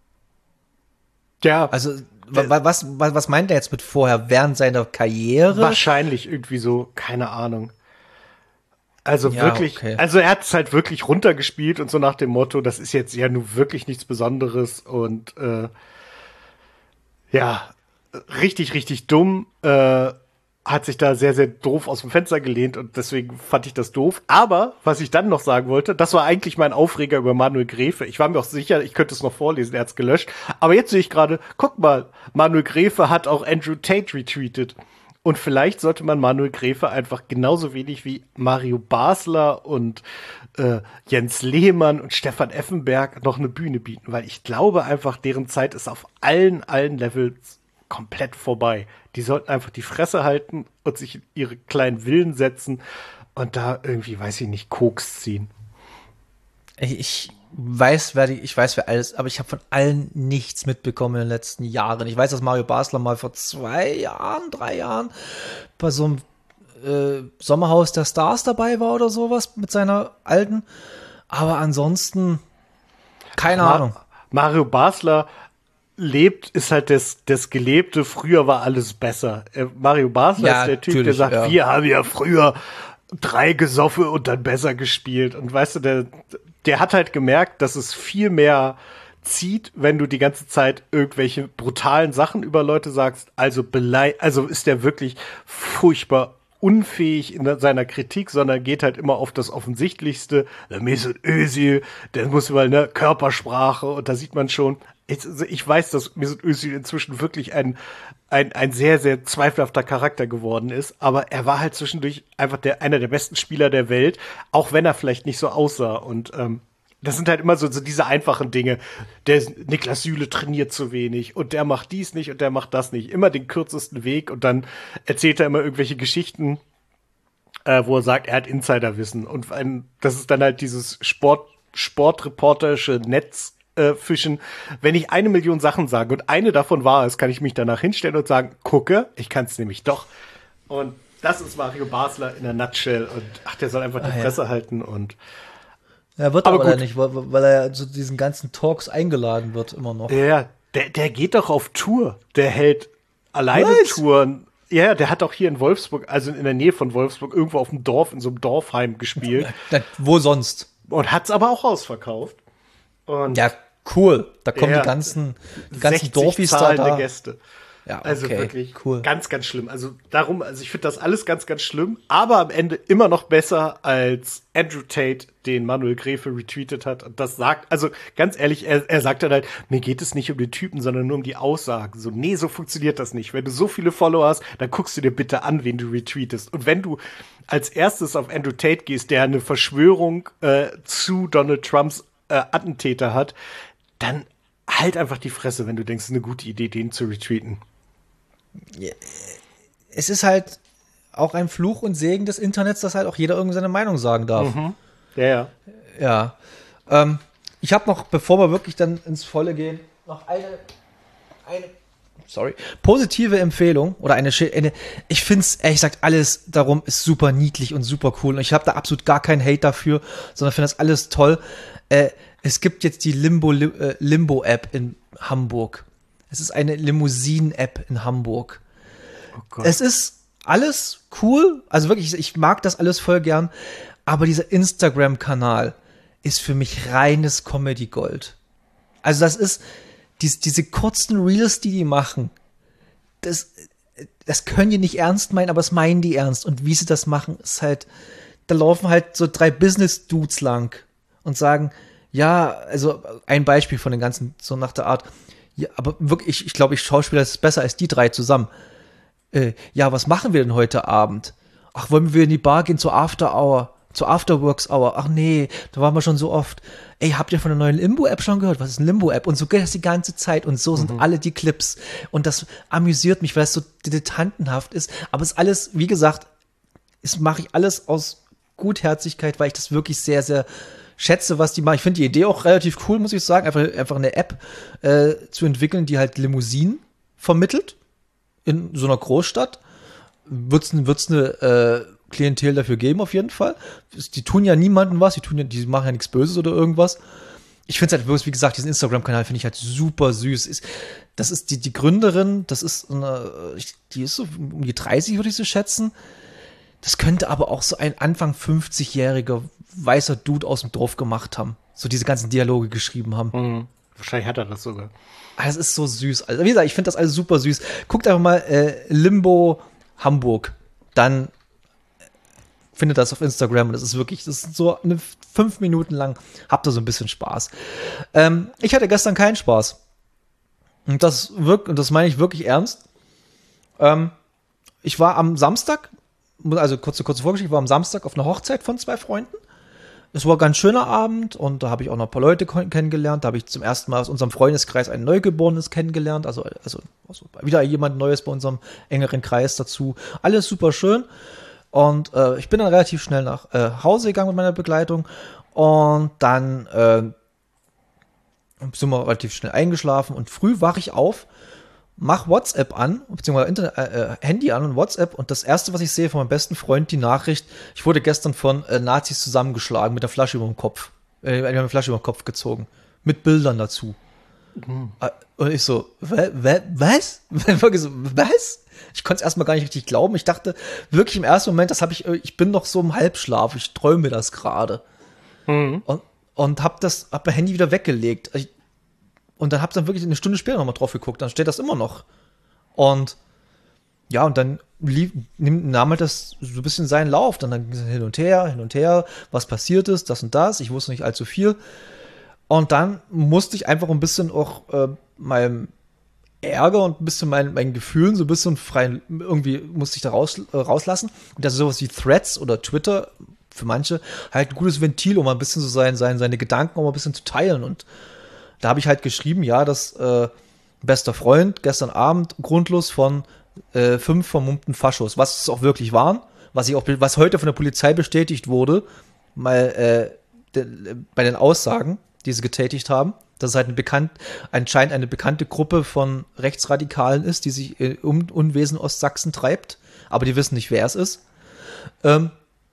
Ja. Also, was, was, was meint er jetzt mit vorher? Während seiner Karriere? Wahrscheinlich irgendwie so, keine Ahnung. Also ja, wirklich, okay. also er hat es halt wirklich runtergespielt und so nach dem Motto, das ist jetzt ja nun wirklich nichts Besonderes und äh, ja, richtig, richtig dumm, äh, hat sich da sehr, sehr doof aus dem Fenster gelehnt und deswegen fand ich das doof. Aber, was ich dann noch sagen wollte, das war eigentlich mein Aufreger über Manuel Gräfe. Ich war mir auch sicher, ich könnte es noch vorlesen, er hat's gelöscht. Aber jetzt sehe ich gerade, guck mal, Manuel Gräfe hat auch Andrew Tate retweetet. Und vielleicht sollte man Manuel Gräfe einfach genauso wenig wie Mario Basler und äh, Jens Lehmann und Stefan Effenberg noch eine Bühne bieten, weil ich glaube einfach, deren Zeit ist auf allen, allen Levels komplett vorbei. Die sollten einfach die Fresse halten und sich in ihre kleinen Villen setzen und da irgendwie, weiß ich nicht, Koks ziehen. Ich weiß, wer die, ich weiß, wer alles, aber ich habe von allen nichts mitbekommen in den letzten Jahren. Ich weiß, dass Mario Basler mal vor zwei Jahren, drei Jahren bei so einem äh, Sommerhaus der Stars dabei war oder sowas mit seiner alten. Aber ansonsten keine Ma- Ahnung. Mario Basler lebt, ist halt das, das Gelebte, früher war alles besser. Äh, Mario Basler Ja, ist der Typ, der sagt, ja. wir haben ja früher drei gesoffen und dann besser gespielt. Und weißt du, der, der hat halt gemerkt, dass es viel mehr zieht, wenn du die ganze Zeit irgendwelche brutalen Sachen über Leute sagst. Also belei- also ist der wirklich furchtbar unfähig in seiner Kritik, sondern geht halt immer auf das Offensichtlichste. Der Mesut Özil, der muss mal, ne, Körpersprache, und da sieht man schon, ich, also ich weiß, dass Mesut Özil inzwischen wirklich ein, ein, ein sehr, sehr zweifelhafter Charakter geworden ist, aber er war halt zwischendurch einfach der, einer der besten Spieler der Welt, auch wenn er vielleicht nicht so aussah. Und ähm, das sind halt immer so, so diese einfachen Dinge. Der Niklas Süle trainiert zu wenig und der macht dies nicht und der macht das nicht. Immer den kürzesten Weg, und dann erzählt er immer irgendwelche Geschichten, äh, wo er sagt, er hat Insiderwissen. Und ein, das ist dann halt dieses Sport, sportreporterische Netz, Äh, fischen. Wenn ich eine Million Sachen sage und eine davon wahr ist, kann ich mich danach hinstellen und sagen, gucke, ich kann es nämlich doch. Und das ist Mario Basler in der Nutshell. Und ach, der soll einfach die ah, Fresse ja. halten. Und er wird aber, aber nicht, weil, weil er zu diesen ganzen Talks eingeladen wird immer noch. Ja, der, der geht doch auf Tour. Der hält alleine Was? Touren. Ja, der hat auch hier in Wolfsburg, also in der Nähe von Wolfsburg, irgendwo auf dem Dorf, in so einem Dorfheim gespielt. Wo sonst? Und hat's aber auch ausverkauft. Und ja, cool. Da kommen ja, die ganzen, die ganzen Dorfis da. da. Gäste. Ja, okay, also wirklich cool. Ganz, ganz schlimm. Also darum, also ich finde das alles ganz, ganz schlimm, aber am Ende immer noch besser als Andrew Tate, den Manuel Gräfe retweetet hat. Und das sagt, also ganz ehrlich, er, er sagt dann halt, mir geht es nicht um den Typen, sondern nur um die Aussagen. So, nee, so funktioniert das nicht. Wenn du so viele Follower hast, dann guckst du dir bitte an, wen du retweetest. Und wenn du als erstes auf Andrew Tate gehst, der eine Verschwörung äh, zu Donald Trumps äh, Attentäter hat, dann halt einfach die Fresse, wenn du denkst, es ist eine gute Idee, den zu retweeten. Es ist halt auch ein Fluch und Segen des Internets, dass halt auch jeder irgendwie seine Meinung sagen darf. Mhm. Ja, ja. Ja. Ähm, ich habe noch, bevor wir wirklich dann ins Volle gehen, noch eine, eine sorry, positive Empfehlung oder eine, eine ich finde es, ehrlich gesagt, alles darum ist super niedlich und super cool. Und ich habe da absolut gar keinen Hate dafür, sondern finde das alles toll. Äh, es gibt jetzt die Limbo, äh, Limbo-App in Hamburg. Es ist eine Limousinen-App in Hamburg. Oh Gott. Es ist alles cool. Also wirklich, ich mag das alles voll gern. Aber dieser Instagram-Kanal ist für mich reines Comedy-Gold. Also das ist, dies, diese kurzen Reels, die die machen, das, das können die nicht ernst meinen, aber das meinen die ernst. Und wie sie das machen, ist halt, da laufen halt so drei Business-Dudes lang und sagen, ja, also ein Beispiel von den ganzen, so nach der Art, ja, aber wirklich, ich, ich glaube, ich Schauspieler ist besser als die drei zusammen. Äh, ja, was machen wir denn heute Abend? Ach, wollen wir in die Bar gehen zur After Hour, zur Afterworks Hour? Ach nee, da waren wir schon so oft. Ey, habt ihr von der neuen Limbo-App schon gehört? Was ist eine Limbo-App? Und so geht das die ganze Zeit. Und so sind mhm. alle die Clips. Und das amüsiert mich, weil es so dilettantenhaft ist. Aber es ist alles, wie gesagt, es mache ich alles aus Gutherzigkeit, weil ich das wirklich sehr, sehr schätze, was die machen. Ich finde die Idee auch relativ cool, muss ich sagen. Einfach, einfach eine App äh, zu entwickeln, die halt Limousinen vermittelt in so einer Großstadt. Wird's, wird's eine äh, Klientel dafür geben, auf jeden Fall. Die tun ja niemandem was, die tun ja, die machen ja nichts Böses oder irgendwas. Ich finde es halt wirklich, wie gesagt, diesen Instagram-Kanal finde ich halt super süß. Ist, das ist die, die Gründerin, das ist eine, die ist so um die dreißig, würde ich so schätzen. Das könnte aber auch so ein Anfang fünfzigjähriger weißer Dude aus dem Dorf gemacht haben. So diese ganzen Dialoge geschrieben haben. Mhm. Wahrscheinlich hat er das sogar. Das ist so süß. Also wie gesagt, ich finde das alles super süß. Guckt einfach mal äh, Limbo Hamburg. Dann findet das auf Instagram. Und das ist wirklich, das ist so eine fünf Minuten lang. Habt ihr so ein bisschen Spaß. Ähm, ich hatte gestern keinen Spaß. Und das wirkt, und das meine ich wirklich ernst. Ähm, ich war am Samstag, also kurze, kurze Vorgeschichte, ich war am Samstag auf einer Hochzeit von zwei Freunden. Es war ein ganz schöner Abend und da habe ich auch noch ein paar Leute kennengelernt. Da habe ich zum ersten Mal aus unserem Freundeskreis ein Neugeborenes kennengelernt. Also, also, also wieder jemand Neues bei unserem engeren Kreis dazu. Alles super schön. Und äh, ich bin dann relativ schnell nach äh, Hause gegangen mit meiner Begleitung. Und dann äh, sind wir relativ schnell eingeschlafen. Und früh wache ich auf, mach WhatsApp an, beziehungsweise Internet, äh, Handy an und WhatsApp, und das erste, was ich sehe von meinem besten Freund, die Nachricht: Ich wurde gestern von äh, Nazis zusammengeschlagen mit der Flasche über dem Kopf. Äh, die haben eine Flasche über den Kopf gezogen. Mit Bildern dazu. Mhm. Äh, und ich so, wa, wa, was? Was? Ich konnte es erstmal gar nicht richtig glauben. Ich dachte wirklich im ersten Moment, das habe ich, ich bin noch so im Halbschlaf, ich träume das gerade. Mhm. Und, und hab das, hab mein Handy wieder weggelegt. Ich, Und dann hab ich dann wirklich eine Stunde später nochmal drauf geguckt, dann steht das immer noch. Und ja, und dann lief, nahm halt das so ein bisschen seinen Lauf. Dann, dann ging es hin und her, hin und her, was passiert ist, das und das. Ich wusste nicht allzu viel. Und dann musste ich einfach ein bisschen auch äh, meinem Ärger und ein bisschen meinen, meinen Gefühlen so ein bisschen frei, irgendwie musste ich da raus, äh, rauslassen. Und das ist sowas wie Threads oder Twitter für manche halt ein gutes Ventil, um ein bisschen so sein, sein, seine Gedanken auch mal ein bisschen zu teilen. Und da habe ich halt geschrieben, ja, dass äh, bester Freund gestern Abend grundlos von äh, fünf vermummten Faschos, was es auch wirklich waren, was ich auch, was heute von der Polizei bestätigt wurde, mal äh, de, bei den Aussagen, die sie getätigt haben, dass es halt eine bekannt, anscheinend eine bekannte Gruppe von Rechtsradikalen ist, die sich äh, um Unwesen Ostsachsen treibt, aber die wissen nicht, wer es ist. Ähm,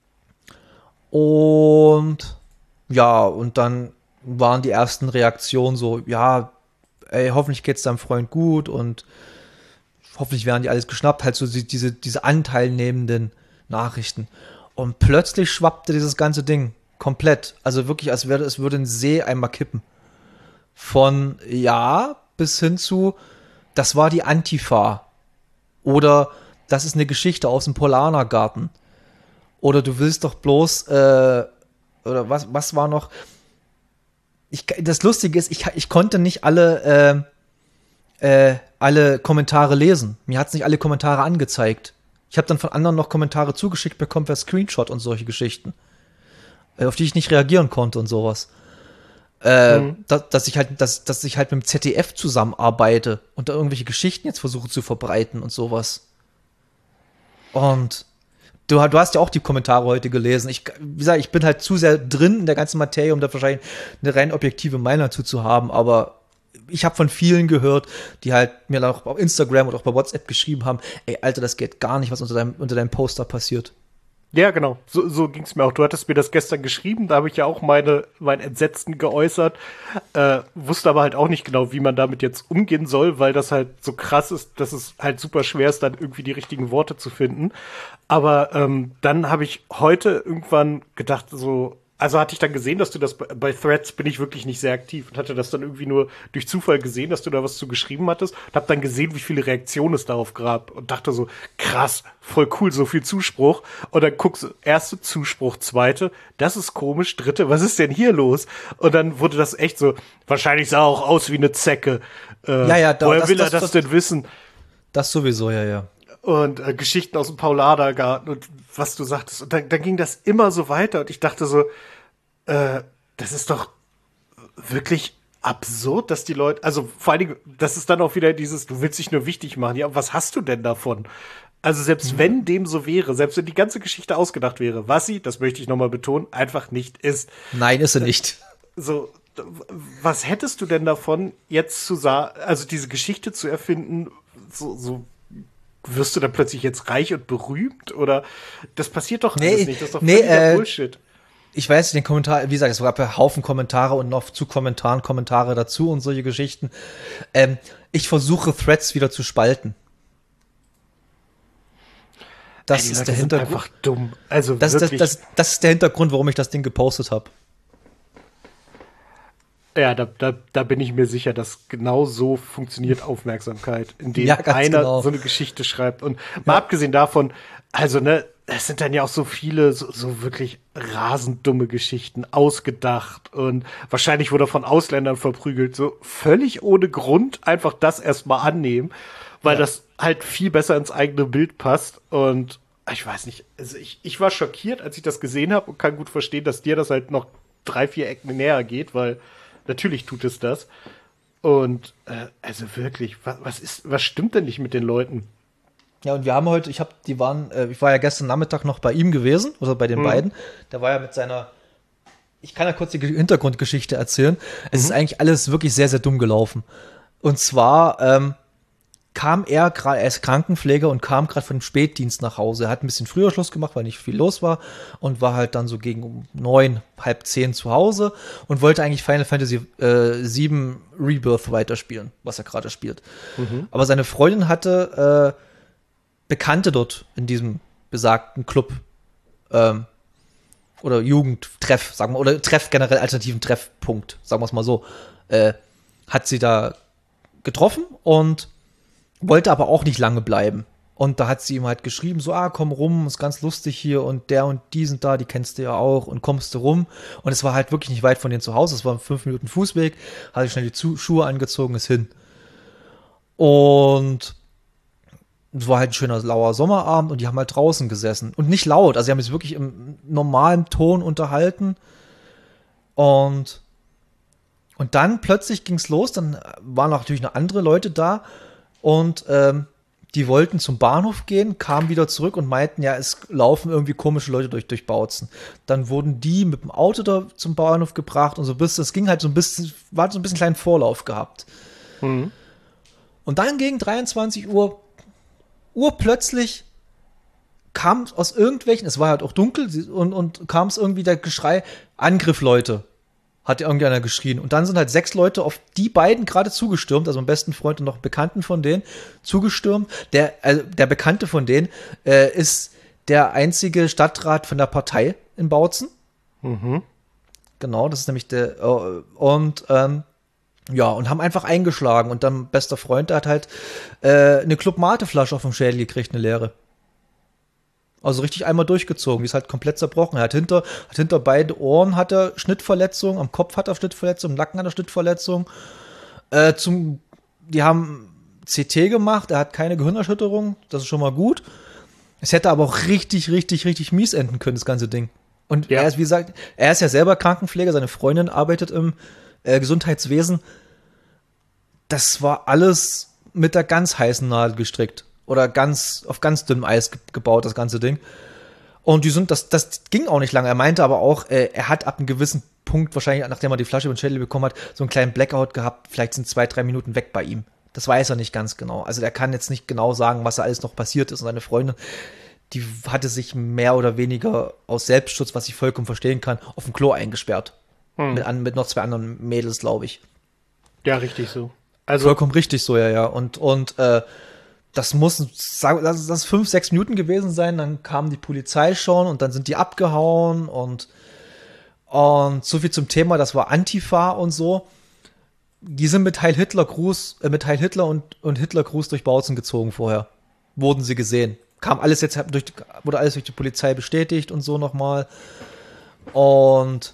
und ja, und dann waren die ersten Reaktionen so, ja, ey, hoffentlich geht's deinem Freund gut und hoffentlich werden die alles geschnappt, halt so diese, diese anteilnehmenden Nachrichten. Und plötzlich schwappte dieses ganze Ding komplett, also wirklich, als wäre es würde ein See einmal kippen. Von ja bis hin zu, das war die Antifa. Oder das ist eine Geschichte aus dem Polanergarten. Oder du willst doch bloß, äh, oder was, was war noch? Ich, das Lustige ist, ich, ich konnte nicht alle, äh, äh, alle Kommentare lesen. Mir hat es nicht alle Kommentare angezeigt. Ich habe dann von anderen noch Kommentare zugeschickt bekommen per Screenshot und solche Geschichten, äh, auf die ich nicht reagieren konnte und sowas. Äh, mhm. dass, dass ich halt, dass, dass ich halt mit dem Z D F zusammenarbeite und da irgendwelche Geschichten jetzt versuche zu verbreiten und sowas. Und du, du hast ja auch die Kommentare heute gelesen. Ich, wie gesagt, ich bin halt zu sehr drin in der ganzen Materie, um da wahrscheinlich eine rein objektive Meinung dazu zu haben, aber ich habe von vielen gehört, die halt mir dann auch auf Instagram oder auch bei WhatsApp geschrieben haben, ey, Alter, das geht gar nicht, was unter deinem, unter deinem Poster passiert. Ja, genau. So, so ging es mir auch. Du hattest mir das gestern geschrieben, da habe ich ja auch meine, mein Entsetzen geäußert, äh, wusste aber halt auch nicht genau, wie man damit jetzt umgehen soll, weil das halt so krass ist, dass es halt super schwer ist, dann irgendwie die richtigen Worte zu finden. Aber ähm, dann habe ich heute irgendwann gedacht, so, also hatte ich dann gesehen, dass du das, bei Threads bin ich wirklich nicht sehr aktiv und hatte das dann irgendwie nur durch Zufall gesehen, dass du da was zu geschrieben hattest und hab dann gesehen, wie viele Reaktionen es darauf gab und dachte so, krass, voll cool, so viel Zuspruch. Und dann guckst du, erste Zuspruch, zweite, das ist komisch, dritte, was ist denn hier los? Und dann wurde das echt so, wahrscheinlich sah er auch aus wie eine Zecke. Äh, ja, ja, da, woher das, will das, er das, das denn wissen? Das sowieso, ja, ja. Und äh, Geschichten aus dem Paulanergarten und was du sagtest. Und dann, dann ging das immer so weiter und ich dachte so, äh, das ist doch wirklich absurd, dass die Leute, also vor allen Dingen, das ist dann auch wieder dieses, du willst dich nur wichtig machen. Ja, was hast du denn davon? Also selbst mhm. wenn dem so wäre, selbst wenn die ganze Geschichte ausgedacht wäre, was sie, das möchte ich nochmal betonen, einfach nicht ist. Nein, ist sie nicht. So, was hättest du denn davon, jetzt zu sagen, also diese Geschichte zu erfinden, so, so wirst du dann plötzlich jetzt reich und berühmt? Oder das passiert doch nee, alles nicht, das ist doch nee, völliger äh, Bullshit. Ich weiß, den Kommentar, wie gesagt, es gab ja Haufen Kommentare und noch zu Kommentaren Kommentare dazu und solche Geschichten. Ähm, ich versuche Threads wieder zu spalten. Das Ey, ist Leute der Hintergrund. Sind einfach dumm. Also das, wirklich. Das, das, das ist der Hintergrund, warum ich das Ding gepostet habe. Ja, da, da, da bin ich mir sicher, dass genau so funktioniert Aufmerksamkeit, indem ja, einer genau. so eine Geschichte schreibt. Und mal ja. abgesehen davon, also ne, es sind dann ja auch so viele so, so wirklich rasend dumme Geschichten ausgedacht und wahrscheinlich wurde er von Ausländern verprügelt, so völlig ohne Grund einfach das erstmal annehmen, weil ja. das halt viel besser ins eigene Bild passt. Und ich weiß nicht, also ich, ich war schockiert, als ich das gesehen habe und kann gut verstehen, dass dir das halt noch drei, vier Ecken näher geht, weil natürlich tut es das. Und äh, also wirklich, was, was ist, was stimmt denn nicht mit den Leuten? Ja, und wir haben heute, ich habe, die waren, äh, ich war ja gestern Nachmittag noch bei ihm gewesen, also bei den mhm. beiden. Der war ja mit seiner, ich kann ja kurz die Hintergrundgeschichte erzählen. Es mhm. ist eigentlich alles wirklich sehr, sehr dumm gelaufen. Und zwar ähm, kam er gerade, er ist Krankenpfleger und kam gerade von dem Spätdienst nach Hause. Er hat ein bisschen früher Schluss gemacht, weil nicht viel los war und war halt dann so gegen um neun, halb zehn zu Hause und wollte eigentlich Final Fantasy äh, sieben Rebirth weiterspielen, was er gerade spielt. Mhm. Aber seine Freundin hatte äh, Bekannte dort in diesem besagten Club ähm, oder Jugendtreff, sagen wir, oder Treff generell, alternativen Treffpunkt, sagen wir es mal so, äh, hat sie da getroffen und wollte aber auch nicht lange bleiben. Und da hat sie ihm halt geschrieben, so, ah, komm rum, ist ganz lustig hier und der und die sind da, die kennst du ja auch und kommst du rum. Und es war halt wirklich nicht weit von denen zu Hause, es war fünf Minuten Fußweg, hatte schnell die Zu- Schuhe angezogen, ist hin. Und es war halt ein schöner, lauer Sommerabend und die haben halt draußen gesessen. Und nicht laut, also sie haben sich wirklich im normalen Ton unterhalten. Und, und dann plötzlich ging's los, dann waren natürlich noch andere Leute da und ähm, die wollten zum Bahnhof gehen, kamen wieder zurück und meinten, ja, es laufen irgendwie komische Leute durch, durch Bautzen. Dann wurden die mit dem Auto da zum Bahnhof gebracht und so bis, das ging halt so ein bisschen, war so ein bisschen kleinen Vorlauf gehabt. Mhm. Und dann gegen dreiundzwanzig Uhr, urplötzlich kam aus irgendwelchen, es war halt auch dunkel und, und kam es irgendwie der Geschrei, Angriff, Leute. Hat irgendeiner geschrien. Und dann sind halt sechs Leute auf die beiden gerade zugestürmt, also mein besten Freund und noch einen Bekannten von denen, zugestürmt. Der, also der Bekannte von denen äh, ist der einzige Stadtrat von der Partei in Bautzen. Mhm. Genau, das ist nämlich der, äh, und, ähm, ja, und haben einfach eingeschlagen. Und dann bester Freund, der hat halt äh, eine Club-Mate-Flasche auf dem Schädel gekriegt, eine leere. Also richtig einmal durchgezogen, die ist halt komplett zerbrochen. Er hat hinter, hat hinter beide Ohren hat er Schnittverletzungen, am Kopf hat er Schnittverletzungen, im Nacken hat er Schnittverletzungen. Äh, zum, die haben C T gemacht, er hat keine Gehirnerschütterung, das ist schon mal gut. Es hätte aber auch richtig, richtig, richtig mies enden können, das ganze Ding. Und ja. er ist, wie gesagt, er ist ja selber Krankenpfleger, seine Freundin arbeitet im äh, Gesundheitswesen. Das war alles mit der ganz heißen Nadel gestrickt. Oder ganz, auf ganz dünnem Eis ge- gebaut, das ganze Ding. Und die sind, das, das ging auch nicht lange. Er meinte aber auch, äh, er hat ab einem gewissen Punkt, wahrscheinlich nachdem er die Flasche über den Schädel bekommen hat, so einen kleinen Blackout gehabt. Vielleicht sind zwei, drei Minuten weg bei ihm. Das weiß er nicht ganz genau. Also er kann jetzt nicht genau sagen, was da alles noch passiert ist. Und seine Freundin, die hatte sich mehr oder weniger aus Selbstschutz, was ich vollkommen verstehen kann, auf dem Klo eingesperrt. Hm. Mit, an, mit noch zwei anderen Mädels, glaube ich. Ja, richtig so. Also vollkommen richtig so, ja, ja. Und, und, äh, das muss, lass das fünf, sechs Minuten gewesen sein, dann kam die Polizei schon und dann sind die abgehauen und, und so viel zum Thema, das war Antifa und so. Die sind mit Heil Hitler Gruß, äh, mit Heil Hitler und, und Hitler Gruß durch Bautzen gezogen vorher. Wurden sie gesehen. Kam alles jetzt durch, wurde alles durch die Polizei bestätigt und so nochmal. Und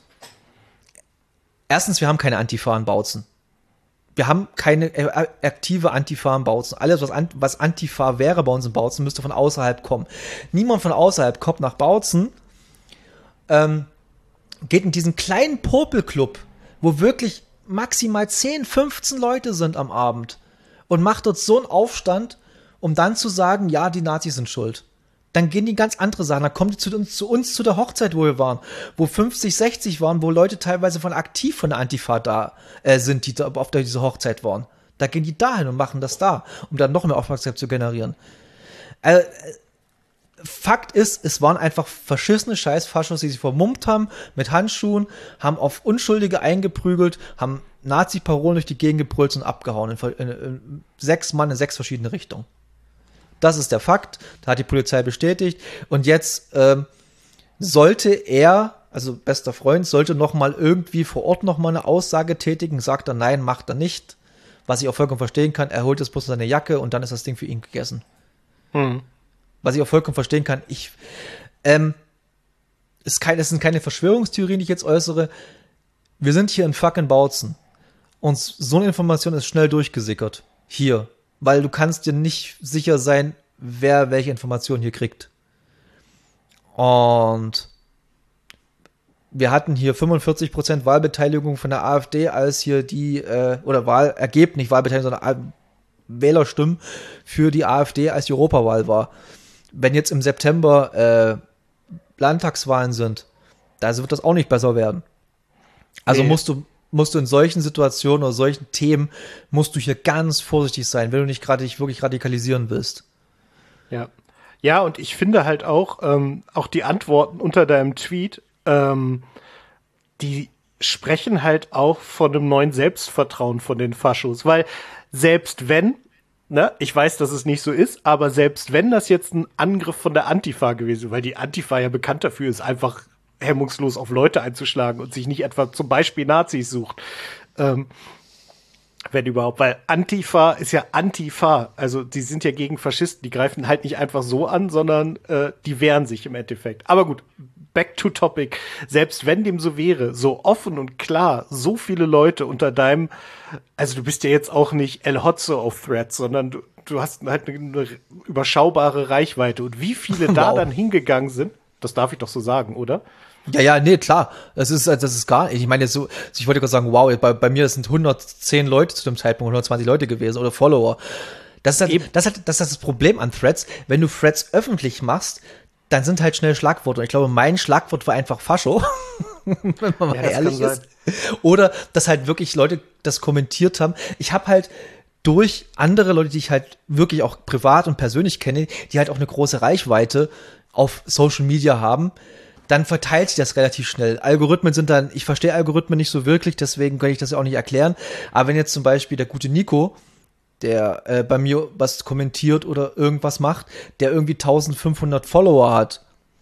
erstens, wir haben keine Antifa in Bautzen. Wir haben keine äh, aktive Antifa in Bautzen. Alles, was, an, was Antifa wäre bei uns in Bautzen, müsste von außerhalb kommen. Niemand von außerhalb kommt nach Bautzen, ähm, geht in diesen kleinen Popelclub, wo wirklich maximal zehn, fünfzehn Leute sind am Abend und macht dort so einen Aufstand, um dann zu sagen, ja, die Nazis sind schuld. Dann gehen die ganz andere Sachen. Dann kommen die zu uns, zu uns zu der Hochzeit, wo wir waren, wo fünfzig, sechzig waren, wo Leute teilweise von aktiv von der Antifa da äh, sind, die da auf der, diese Hochzeit waren. Da gehen die dahin und machen das da, um dann noch mehr Aufmerksamkeit zu generieren. Äh, Fakt ist, es waren einfach verschissene Scheiß-Faschos, die sich vermummt haben mit Handschuhen, haben auf Unschuldige eingeprügelt, haben Nazi-Parolen durch die Gegend gebrüllt und abgehauen. In, in, in sechs Mann in sechs verschiedene Richtungen. Das ist der Fakt, da hat die Polizei bestätigt. Und jetzt ähm, sollte er, also bester Freund, sollte noch mal irgendwie vor Ort noch mal eine Aussage tätigen, sagt er, nein, macht er nicht. Was ich auch vollkommen verstehen kann, er holt jetzt bloß seine Jacke und dann ist das Ding für ihn gegessen. Hm. Was ich auch vollkommen verstehen kann, ich, ähm, ist kein, es sind keine Verschwörungstheorien, die ich jetzt äußere. Wir sind hier in fucking Bautzen. Und so eine Information ist schnell durchgesickert. Hier. Weil du kannst dir nicht sicher sein, wer welche Informationen hier kriegt. Und wir hatten hier fünfundvierzig Prozent Wahlbeteiligung von der AfD, als hier die, äh, oder Wahlergebnis, nicht Wahlbeteiligung, sondern Wählerstimmen für die AfD, als die Europawahl war. Wenn jetzt im September äh, Landtagswahlen sind, da wird das auch nicht besser werden. Also nee. musst du musst du in solchen Situationen oder solchen Themen, musst du hier ganz vorsichtig sein, wenn du nicht gerade dich wirklich radikalisieren willst. Ja. Ja, und ich finde halt auch, ähm, auch die Antworten unter deinem Tweet, ähm, die sprechen halt auch von einem neuen Selbstvertrauen von den Faschos, weil selbst wenn, ne, ich weiß, dass es nicht so ist, aber selbst wenn das jetzt ein Angriff von der Antifa gewesen, weil die Antifa ja bekannt dafür ist, einfach hemmungslos auf Leute einzuschlagen und sich nicht etwa zum Beispiel Nazis sucht. Ähm, Wenn überhaupt, weil Antifa ist ja Antifa. Also die sind ja gegen Faschisten. Die greifen halt nicht einfach so an, sondern äh, die wehren sich im Endeffekt. Aber gut, back to topic. Selbst wenn dem so wäre, so offen und klar, so viele Leute unter deinem, also du bist ja jetzt auch nicht El Hotzo auf Threads, sondern du, du hast halt eine, eine überschaubare Reichweite. Und wie viele da Wow. dann hingegangen sind, das darf ich doch so sagen, oder? Ja, ja, nee, klar. Das ist, das ist gar nicht. Ich meine, jetzt so, ich wollte gerade sagen, wow, bei, bei mir sind hundertzehn Leute zu dem Zeitpunkt, hundertzwanzig Leute gewesen oder Follower. Das ist halt, das hat, das ist das Problem an Threads. Wenn du Threads öffentlich machst, dann sind halt schnell Schlagworte. Und ich glaube, mein Schlagwort war einfach Fascho. Wenn man mal Ja, das ehrlich kann ist. Oder, dass halt wirklich Leute das kommentiert haben. Ich habe halt durch andere Leute, die ich halt wirklich auch privat und persönlich kenne, die halt auch eine große Reichweite auf Social Media haben, dann verteilt sich das relativ schnell. Algorithmen sind dann, ich verstehe Algorithmen nicht so wirklich, deswegen kann ich das ja auch nicht erklären. Aber wenn jetzt zum Beispiel der gute Nico, der äh, bei mir was kommentiert oder irgendwas macht, der irgendwie eintausendfünfhundert Follower hat,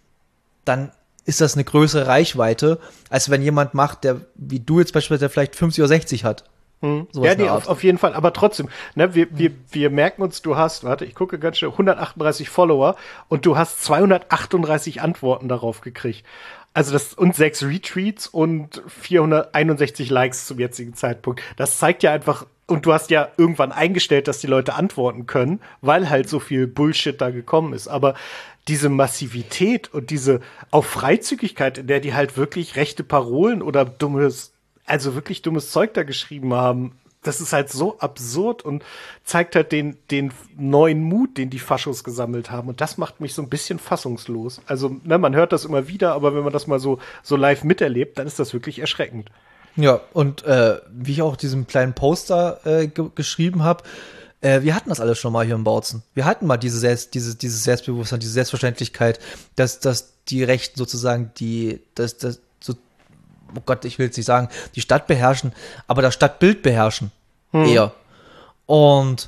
dann ist das eine größere Reichweite, als wenn jemand macht, der, wie du jetzt beispielsweise, vielleicht fünfzig oder sechzig hat. Hm. Sowas Ja, in der nee, Art. auf, auf jeden Fall. Aber trotzdem, ne, wir, wir, wir merken uns, du hast, warte, ich gucke ganz schnell, hundertachtunddreißig Follower und du hast zweihundertachtunddreißig Antworten darauf gekriegt. Also das, und sechs Retweets und vierhunderteinundsechzig Likes zum jetzigen Zeitpunkt. Das zeigt ja einfach, und du hast ja irgendwann eingestellt, dass die Leute antworten können, weil halt so viel Bullshit da gekommen ist. Aber diese Massivität und diese auch Freizügigkeit, in der die halt wirklich rechte Parolen oder dummes, also wirklich dummes Zeug da geschrieben haben, das ist halt so absurd und zeigt halt den, den neuen Mut, den die Faschos gesammelt haben. Und das macht mich so ein bisschen fassungslos. Also, ne, man hört das immer wieder, aber wenn man das mal so, so live miterlebt, dann ist das wirklich erschreckend. Ja, und äh, wie ich auch diesen kleinen Poster äh, ge geschrieben habe, äh, wir hatten das alles schon mal hier in Bautzen. Wir hatten mal diese Selbst, diese, dieses Selbstbewusstsein, diese Selbstverständlichkeit, dass, dass die Rechten sozusagen die, dass, dass, so, oh Gott, ich will jetzt nicht sagen, die Stadt beherrschen, aber das Stadtbild beherrschen. Hm. Eher. Und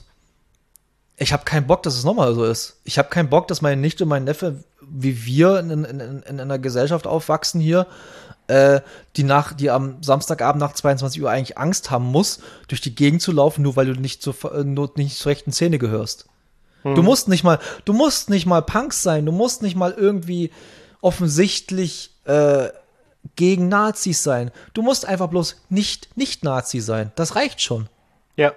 ich habe keinen Bock, dass es nochmal so ist. Ich habe keinen Bock, dass meine Nichte und mein Neffe, wie wir in, in, in, in einer Gesellschaft aufwachsen hier, äh, die nach, die am Samstagabend nach zweiundzwanzig Uhr eigentlich Angst haben muss, durch die Gegend zu laufen, nur weil du nicht zur, nur nicht zur rechten Szene gehörst. Hm. Du musst nicht mal, du musst nicht mal Punks sein, du musst nicht mal irgendwie offensichtlich äh, gegen Nazis sein. Du musst einfach bloß nicht nicht Nazi sein. Das reicht schon. Ja.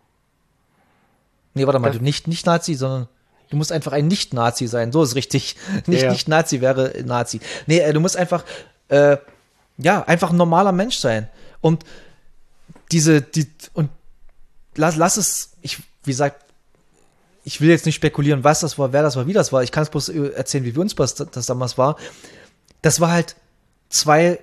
Nee, warte mal, das du nicht nicht Nazi, sondern du musst einfach ein Nicht-Nazi sein. So ist richtig. Nicht ja. nicht Nazi wäre Nazi. Nee, äh, du musst einfach äh, ja, einfach ein normaler Mensch sein. Und diese, die, und lass, lass es, ich, wie gesagt, ich will jetzt nicht spekulieren, was das war, wer das war, wie das war. Ich kann es bloß erzählen, wie für uns das, das damals war. Das war halt zwei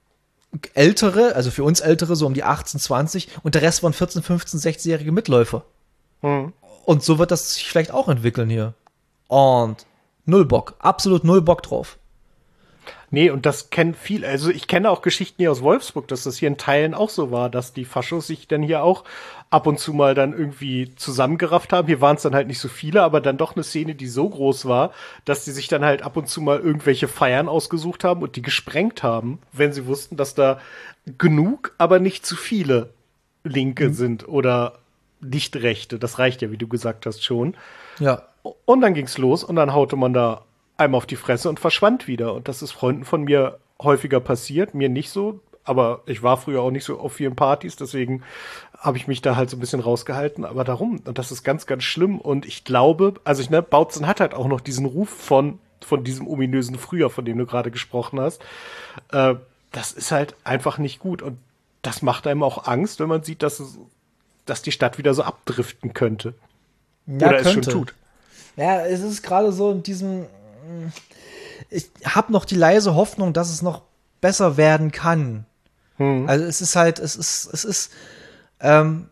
ältere, also für uns ältere, so um die achtzehn, zwanzig und der Rest waren vierzehn, fünfzehn, sechzehnjährige Mitläufer. Hm. Und so wird das sich vielleicht auch entwickeln hier. Und null Bock, absolut null Bock drauf. Nee, und das kennen viele, also ich kenne auch Geschichten hier aus Wolfsburg, dass das hier in Teilen auch so war, dass die Faschos sich dann hier auch ab und zu mal dann irgendwie zusammengerafft haben. Hier waren es dann halt nicht so viele, aber dann doch eine Szene, die so groß war, dass die sich dann halt ab und zu mal irgendwelche Feiern ausgesucht haben und die gesprengt haben, wenn sie wussten, dass da genug, aber nicht zu viele Linke mhm. sind oder nicht Rechte. Das reicht ja, wie du gesagt hast, schon. Ja. Und dann ging's los und dann haute man da einmal auf die Fresse und verschwand wieder. Und das ist Freunden von mir häufiger passiert, mir nicht so, aber ich war früher auch nicht so auf vielen Partys, deswegen habe ich mich da halt so ein bisschen rausgehalten, aber darum, und das ist ganz, ganz schlimm und ich glaube, also ich, ne, Bautzen hat halt auch noch diesen Ruf von, von diesem ominösen Frühjahr, von dem du gerade gesprochen hast, äh, das ist halt einfach nicht gut und das macht einem auch Angst, wenn man sieht, dass es, dass die Stadt wieder so abdriften könnte. Ja, oder es könnte. schon tut. Ja, es ist gerade so in diesem, ich habe noch die leise Hoffnung, dass es noch besser werden kann. Hm. Also es ist halt, es ist, es ist, ähm,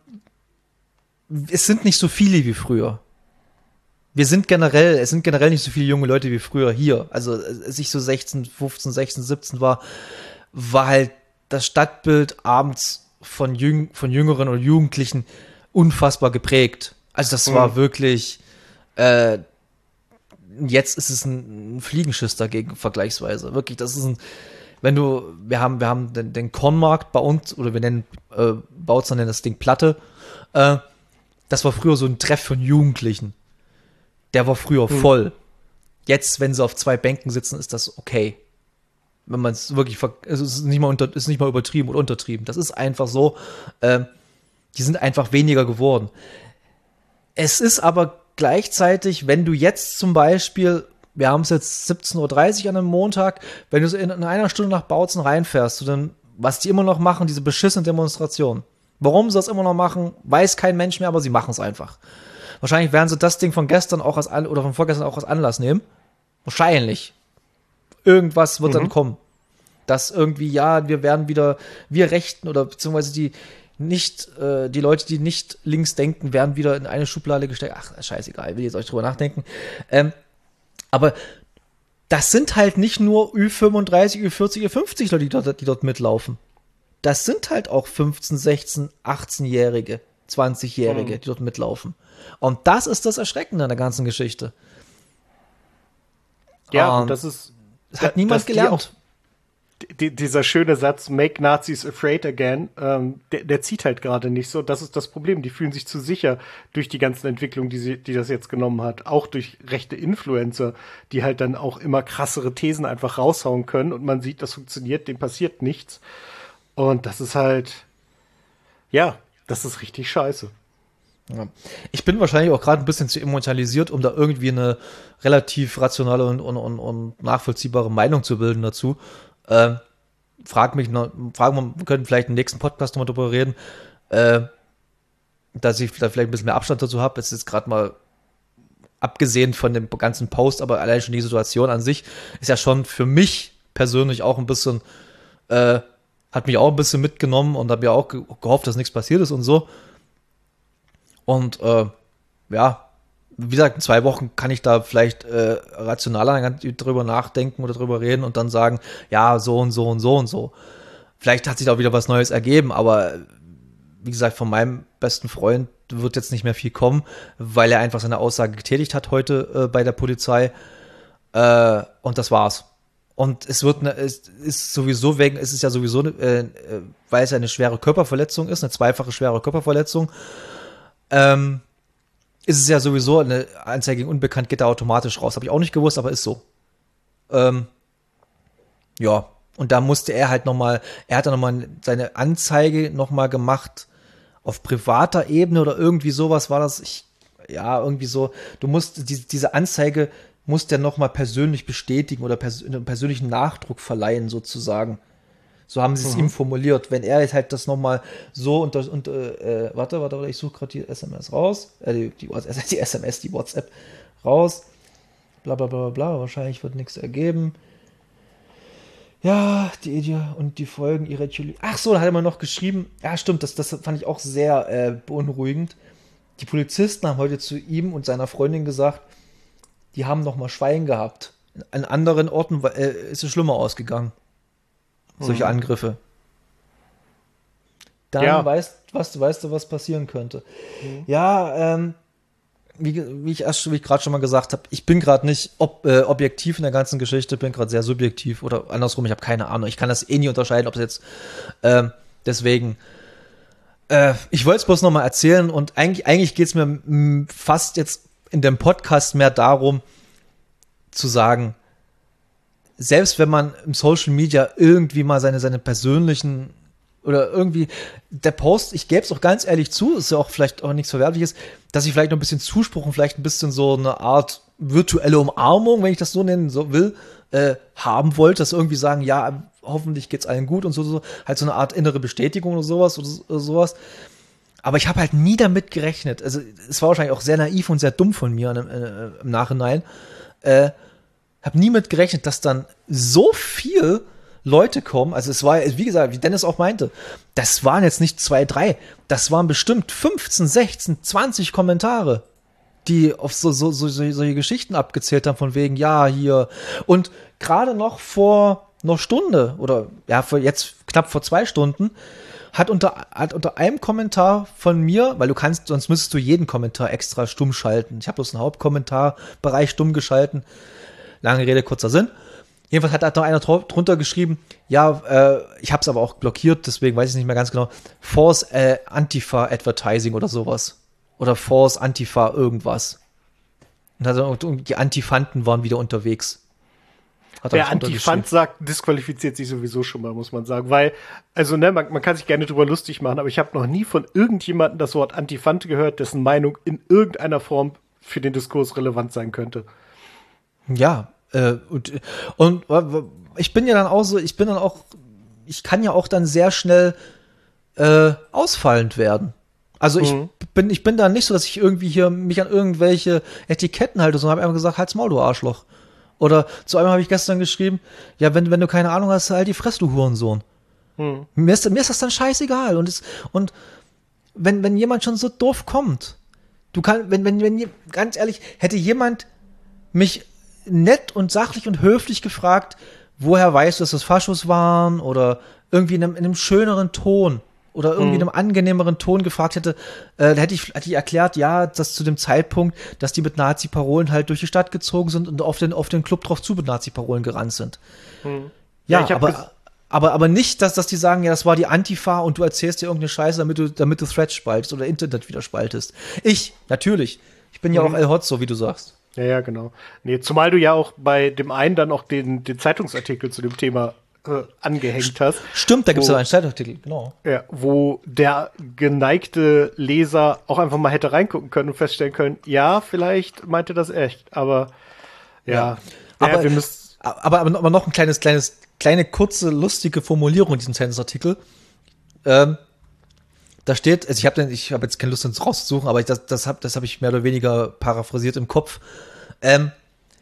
es sind nicht so viele wie früher. Wir sind generell, es sind generell nicht so viele junge Leute wie früher hier. Also als ich so sechzehn, fünfzehn, sechzehn, siebzehn war, war halt das Stadtbild abends von, Jüng, von Jüngeren und Jugendlichen unfassbar geprägt. Also das hm. war wirklich, äh, jetzt ist es ein, ein Fliegenschiss dagegen, vergleichsweise. Wirklich, das ist ein, wenn du, wir haben, wir haben den, den Kornmarkt bei uns, oder wir nennen, äh, Bautzen nennen das Ding Platte, Äh, das war früher so ein Treff von Jugendlichen. Der war früher hm. voll. Jetzt, wenn sie auf zwei Bänken sitzen, ist das okay. Wenn man es wirklich, ver- es ist nicht mal unter, ist nicht mal übertrieben oder untertrieben. Das ist einfach so, äh, die sind einfach weniger geworden. Es ist aber gleichzeitig, wenn du jetzt zum Beispiel, wir haben es jetzt siebzehn Uhr dreißig an einem Montag, wenn du so in, in einer Stunde nach Bautzen reinfährst, dann, was die immer noch machen, diese beschissene Demonstration. Warum sie das immer noch machen, weiß kein Mensch mehr, aber sie machen es einfach. Wahrscheinlich werden sie das Ding von gestern auch als An- oder von vorgestern auch als Anlass nehmen. Wahrscheinlich. Irgendwas wird mhm. dann kommen. Dass irgendwie, ja, wir werden wieder, wir Rechten oder beziehungsweise die nicht, äh, die Leute, die nicht links denken, werden wieder in eine Schublade gesteckt. Ach, scheißegal, ich will jetzt euch drüber nachdenken. Ähm, aber das sind halt nicht nur Ü fünfunddreißig, Ü vierzig, Ü fünfzig Leute, die dort, die dort mitlaufen. Das sind halt auch fünfzehn, sechzehn, achtzehnjährige, zwanzigjährige, mhm. die dort mitlaufen. Und das ist das Erschreckende an der ganzen Geschichte. Ja, und, und das ist, das hat niemand gelernt. Die, dieser schöne Satz, make Nazis afraid again, ähm, der, der zieht halt gerade nicht so. Das ist das Problem. Die fühlen sich zu sicher durch die ganzen Entwicklungen, die, sie, die das jetzt genommen hat. Auch durch rechte Influencer, die halt dann auch immer krassere Thesen einfach raushauen können. Und man sieht, das funktioniert, dem passiert nichts. Und das ist halt, ja, das ist richtig scheiße. Ja. Ich bin wahrscheinlich auch gerade ein bisschen zu emotionalisiert, um da irgendwie eine relativ rationale und, und, und, und nachvollziehbare Meinung zu bilden dazu. Äh, frag mich noch, fragen wir, wir können vielleicht im nächsten Podcast nochmal drüber reden, äh, dass ich da vielleicht ein bisschen mehr Abstand dazu habe. Es ist gerade mal abgesehen von dem ganzen Post, aber allein schon die Situation an sich ist ja schon für mich persönlich auch ein bisschen, äh, hat mich auch ein bisschen mitgenommen und habe ja auch ge- gehofft, dass nichts passiert ist und so. Und äh, ja, wie gesagt, in zwei Wochen kann ich da vielleicht äh, rationaler drüber nachdenken oder drüber reden und dann sagen, ja, so und so und so und so. Vielleicht hat sich da auch wieder was Neues ergeben, aber wie gesagt, von meinem besten Freund wird jetzt nicht mehr viel kommen, weil er einfach seine Aussage getätigt hat heute äh, bei der Polizei. Äh, und das war's. Und es wird eine, es ist sowieso wegen, es ist ja sowieso, äh, weil es eine schwere Körperverletzung ist, eine zweifache schwere Körperverletzung, ähm, ist es ja sowieso eine Anzeige gegen Unbekannt, geht da automatisch raus. Habe ich auch nicht gewusst, aber ist so. Ähm, ja, und da musste er halt nochmal, er hat dann nochmal seine Anzeige nochmal gemacht auf privater Ebene oder irgendwie sowas war das. Ich, ja, irgendwie so, du musst, die, diese Anzeige musst du ja nochmal persönlich bestätigen oder pers- einen persönlichen Nachdruck verleihen sozusagen. So haben sie es mhm. ihm formuliert. Wenn er jetzt halt das nochmal so unter, und, äh, warte, warte, warte, ich suche gerade die S M S raus, äh, die, die, die S M S, die WhatsApp raus, bla bla bla bla, wahrscheinlich wird nichts ergeben. Ja, die Idee und die Folgen irregular. Ach so, da hat er mal noch geschrieben, ja stimmt, das, das fand ich auch sehr äh, beunruhigend. Die Polizisten haben heute zu ihm und seiner Freundin gesagt, die haben noch mal Schwein gehabt. An anderen Orten äh, ist es schlimmer ausgegangen. Solche Angriffe. Dann ja. weißt, was, weißt du, was passieren könnte. Mhm. Ja, ähm, wie, wie ich erst, wie ich gerade schon mal gesagt habe, ich bin gerade nicht ob, äh, objektiv in der ganzen Geschichte, bin gerade sehr subjektiv oder andersrum, ich habe keine Ahnung. Ich kann das eh nie unterscheiden, ob es jetzt ähm, deswegen äh, ich wollte es bloß noch mal erzählen und eigentlich, eigentlich geht es mir m, fast jetzt in dem Podcast mehr darum, zu sagen, selbst wenn man im Social Media irgendwie mal seine, seine persönlichen oder irgendwie der Post, ich gebe es auch ganz ehrlich zu, ist ja auch vielleicht auch nichts Verwerfliches, dass ich vielleicht noch ein bisschen Zuspruch und vielleicht ein bisschen so eine Art virtuelle Umarmung, wenn ich das so nennen so will, äh, haben wollte, dass irgendwie sagen, ja, hoffentlich geht's allen gut und so, so halt so eine Art innere Bestätigung oder sowas oder, oder sowas. Aber ich habe halt nie damit gerechnet. Also es war wahrscheinlich auch sehr naiv und sehr dumm von mir im, äh, im Nachhinein. Äh, habe nie mit gerechnet, dass dann so viel Leute kommen. Also es war, wie gesagt, wie Dennis auch meinte, das waren jetzt nicht zwei, drei, das waren bestimmt fünfzehn, sechzehn, zwanzig Kommentare, die auf so, so, so, so solche Geschichten abgezählt haben, von wegen, ja, hier. Und gerade noch vor einer Stunde oder ja, vor jetzt knapp vor zwei Stunden hat unter, hat unter einem Kommentar von mir, weil du kannst, sonst müsstest du jeden Kommentar extra stumm schalten. Ich habe bloß einen Hauptkommentarbereich stumm geschalten. Lange Rede, kurzer Sinn. Jedenfalls hat, hat noch einer dr- drunter geschrieben, ja, äh, ich habe es aber auch blockiert, deswegen weiß ich nicht mehr ganz genau, Force äh, Antifa Advertising oder sowas. Oder Force Antifa irgendwas. Und, also, und die Antifanten waren wieder unterwegs. Der Antifant sagt, disqualifiziert sich sowieso schon mal, muss man sagen. Weil, also, ne, man, man kann sich gerne drüber lustig machen, aber ich habe noch nie von irgendjemandem das Wort Antifant gehört, dessen Meinung in irgendeiner Form für den Diskurs relevant sein könnte. Ja, äh, und, und ich bin ja dann auch so, ich bin dann auch, ich kann ja auch dann sehr schnell äh, ausfallend werden. Also ich mhm. bin, ich bin da nicht so, dass ich irgendwie hier mich an irgendwelche Etiketten halte, sondern habe einfach gesagt, halt's Maul, du Arschloch. Oder zu einem habe ich gestern geschrieben, ja, wenn, wenn du keine Ahnung hast, halt die Fresse, du Hurensohn. Hm. Mir, ist, mir ist das dann scheißegal. Und, es, und wenn, wenn jemand schon so doof kommt, du kannst, wenn, wenn, wenn, ganz ehrlich, hätte jemand mich nett und sachlich und höflich gefragt, woher weißt du, dass das Faschos waren, oder irgendwie in einem, in einem schöneren Ton, oder irgendwie in einem angenehmeren Ton gefragt hätte, äh, hätte ich, hätte ich erklärt, ja, dass zu dem Zeitpunkt, dass die mit Nazi-Parolen halt durch die Stadt gezogen sind und auf den, auf den Club drauf zu mit Nazi-Parolen gerannt sind. Hm. Ja, ja aber, aber, aber nicht, dass, dass die sagen, ja, das war die Antifa und du erzählst dir irgendeine Scheiße, damit du, damit du Threads spaltest oder Internet wieder spaltest. Ich, natürlich. Ich bin ja hm. auch El Hotzo, wie du sagst. Ja, ja, genau. Nee, zumal du ja auch bei dem einen dann auch den, den Zeitungsartikel zu dem Thema Äh, angehängt hast. Stimmt, da gibt es ja einen Zeitartikel, genau. Ja, wo der geneigte Leser auch einfach mal hätte reingucken können und feststellen können, ja, vielleicht meinte das echt, aber ja. ja. Aber, ja, wir müssen aber, aber, aber noch ein kleines, kleines, kleine, kurze, lustige Formulierung in diesem Zeitungsartikel. Ähm, da steht, also ich habe ich hab jetzt keine Lust, das rauszusuchen, aber ich, das, das habe das hab ich mehr oder weniger paraphrasiert im Kopf. Ähm,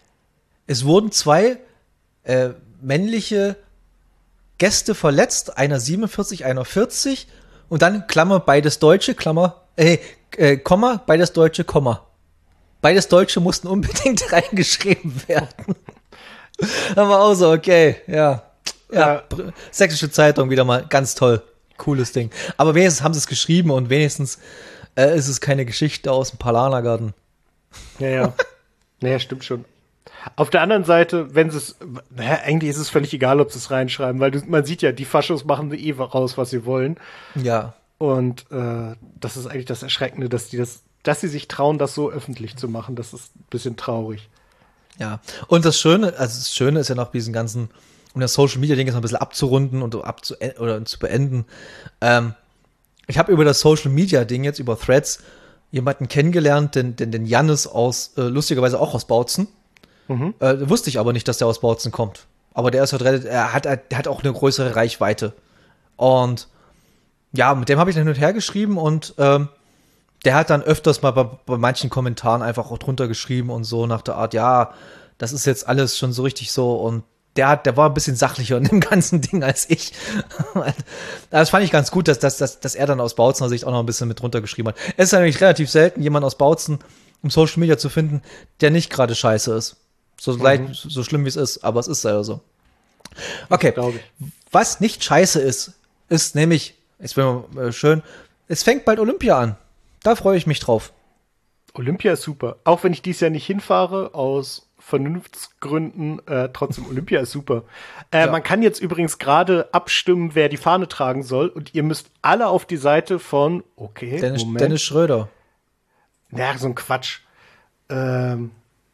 es wurden zwei äh, männliche Gäste verletzt, einer siebenundvierzig, einer vierzig und dann Klammer, beides Deutsche, Klammer, äh, äh, Komma, beides Deutsche, Komma. Beides Deutsche mussten unbedingt reingeschrieben werden. Dann war auch so, okay, ja. Ja, ja. Sächsische Zeitung wieder mal, ganz toll. Cooles Ding. Aber wenigstens haben sie es geschrieben und wenigstens äh, ist es keine Geschichte aus dem Palanergarten. Ja, ja. Naja, stimmt schon. Auf der anderen Seite, wenn sie es, naja, eigentlich ist es völlig egal, ob sie es reinschreiben, weil du, man sieht ja, die Faschos machen eh raus, was sie wollen. Ja. Und äh, das ist eigentlich das Erschreckende, dass die das, dass sie sich trauen, das so öffentlich zu machen. Das ist ein bisschen traurig. Ja. Und das Schöne, also das Schöne ist ja noch diesen ganzen, um das Social Media Ding jetzt noch ein bisschen abzurunden und abzu oder zu beenden. Ähm, ich habe über das Social Media Ding jetzt über Threads jemanden kennengelernt, den, den, den Jannis aus, äh, lustigerweise auch aus Bautzen. Mhm. Äh, wusste ich aber nicht, dass der aus Bautzen kommt. Aber der ist halt relativ, er hat, er hat auch eine größere Reichweite. Und ja, mit dem habe ich dann hin und her geschrieben und ähm, der hat dann öfters mal bei, bei manchen Kommentaren einfach auch drunter geschrieben und so nach der Art, ja, das ist jetzt alles schon so richtig so. Und der hat, der war ein bisschen sachlicher in dem ganzen Ding als ich. Das fand ich ganz gut, dass, dass, dass, dass er dann aus Bautzener Sicht auch noch ein bisschen mit drunter geschrieben hat. Es ist nämlich relativ selten, jemand aus Bautzen im Social Media zu finden, der nicht gerade scheiße ist. So mhm. leid, so schlimm wie es ist, aber es ist leider so. Okay, was nicht scheiße ist, ist nämlich, jetzt bin ich mal schön, es fängt bald Olympia an. Da freue ich mich drauf. Olympia ist super. Auch wenn ich dieses Jahr nicht hinfahre, aus Vernunftsgründen, äh, trotzdem Olympia ist super. Äh, ja. Man kann jetzt übrigens gerade abstimmen, wer die Fahne tragen soll und ihr müsst alle auf die Seite von, okay, Dennis, Moment. Dennis Schröder. Ja, so ein Quatsch. Ähm,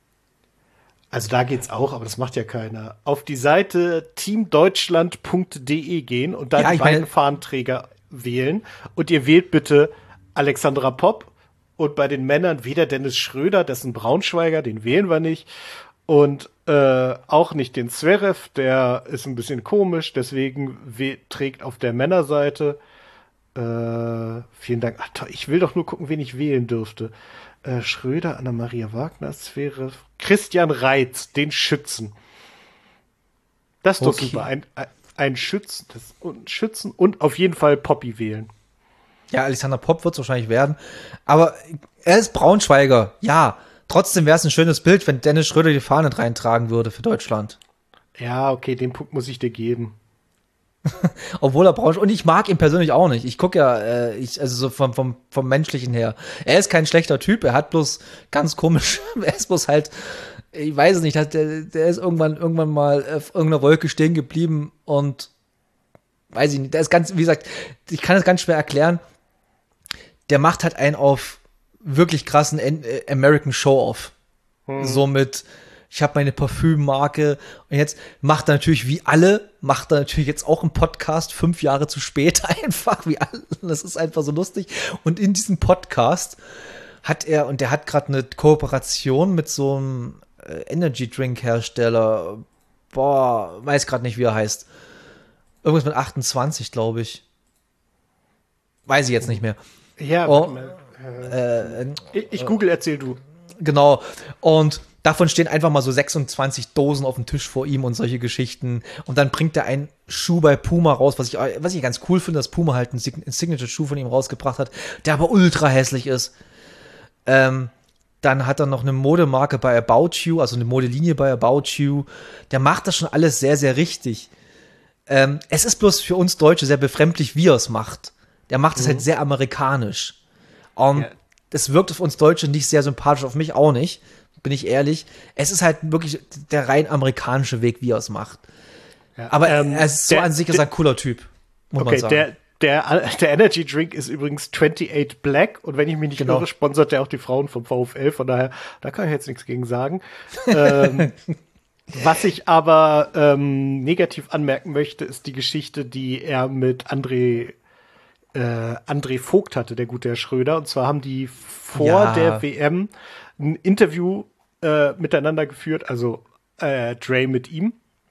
Also da geht's auch, aber das macht ja keiner. Auf die Seite teamdeutschland punkt de gehen und da ja, die beiden meine... Fahnenträger wählen. Und ihr wählt bitte Alexandra Popp und bei den Männern weder Dennis Schröder, dessen Braunschweiger, den wählen wir nicht. Und äh, auch nicht den Zverev, der ist ein bisschen komisch, deswegen trägt auf der Männerseite. Äh, vielen Dank. Ach, ich will doch nur gucken, wen ich wählen dürfte. Äh, Schröder, Anna-Maria Wagner, Zverev, Christian Reitz, den Schützen. Das ist doch okay. Super. Ein, ein, ein Schützen, das, und Schützen und auf jeden Fall Poppy wählen. Ja, Alexander Popp wird es wahrscheinlich werden. Aber er ist Braunschweiger. Ja, trotzdem wäre es ein schönes Bild, wenn Dennis Schröder die Fahne reintragen würde für Deutschland. Ja, okay, den Punkt muss ich dir geben. Obwohl er Braunschweig, und ich mag ihn persönlich auch nicht. Ich gucke ja, äh, ich, also so vom, vom, vom Menschlichen her. Er ist kein schlechter Typ, er hat bloß ganz komisch, er ist bloß halt, ich weiß es nicht, der, der ist irgendwann, irgendwann mal auf irgendeiner Wolke stehen geblieben und weiß ich nicht, der ist ganz, wie gesagt, ich kann das ganz schwer erklären. Der macht halt einen auf wirklich krassen American Show-Off. Hm. So mit, ich habe meine Parfümmarke und jetzt macht er natürlich wie alle, macht er natürlich jetzt auch einen Podcast fünf Jahre zu spät einfach, wie alle. Das ist einfach so lustig. Und in diesem Podcast hat er, und der hat gerade eine Kooperation mit so einem Energy-Drink-Hersteller, boah, weiß gerade nicht, wie er heißt. Irgendwas mit achtundzwanzig, glaube ich. Weiß ich jetzt nicht mehr. Ja, oh, äh, äh, ich, ich google, erzähl du. Genau. Und davon stehen einfach mal so sechsundzwanzig Dosen auf dem Tisch vor ihm und solche Geschichten. Und dann bringt er einen Schuh bei Puma raus, was ich, was ich ganz cool finde, dass Puma halt einen Signature-Schuh von ihm rausgebracht hat, der aber ultra hässlich ist. Ähm, dann hat er noch eine Modemarke bei About You, also eine Modelinie bei About You. Der macht das schon alles sehr, sehr richtig. Ähm, es ist bloß für uns Deutsche sehr befremdlich, wie er es macht. Der macht es mhm. halt sehr amerikanisch. Und ja. das wirkt auf uns Deutsche nicht sehr sympathisch, auf mich auch nicht, bin ich ehrlich. Es ist halt wirklich der rein amerikanische Weg, wie er es macht. Ja. Aber ähm, er ist so der, an sich ist ein cooler Typ, muss okay, man sagen. Der, der, der Energy Drink ist übrigens twenty-eight Black und wenn ich mich nicht genau. irre, sponsert der auch die Frauen vom VfL, von daher, da kann ich jetzt nichts gegen sagen. ähm, was ich aber ähm, negativ anmerken möchte, ist die Geschichte, die er mit André Äh, André Vogt hatte, der gute Herr Schröder. Und zwar haben die vor ja. der W M ein Interview äh, miteinander geführt, also äh, Dre mit ihm.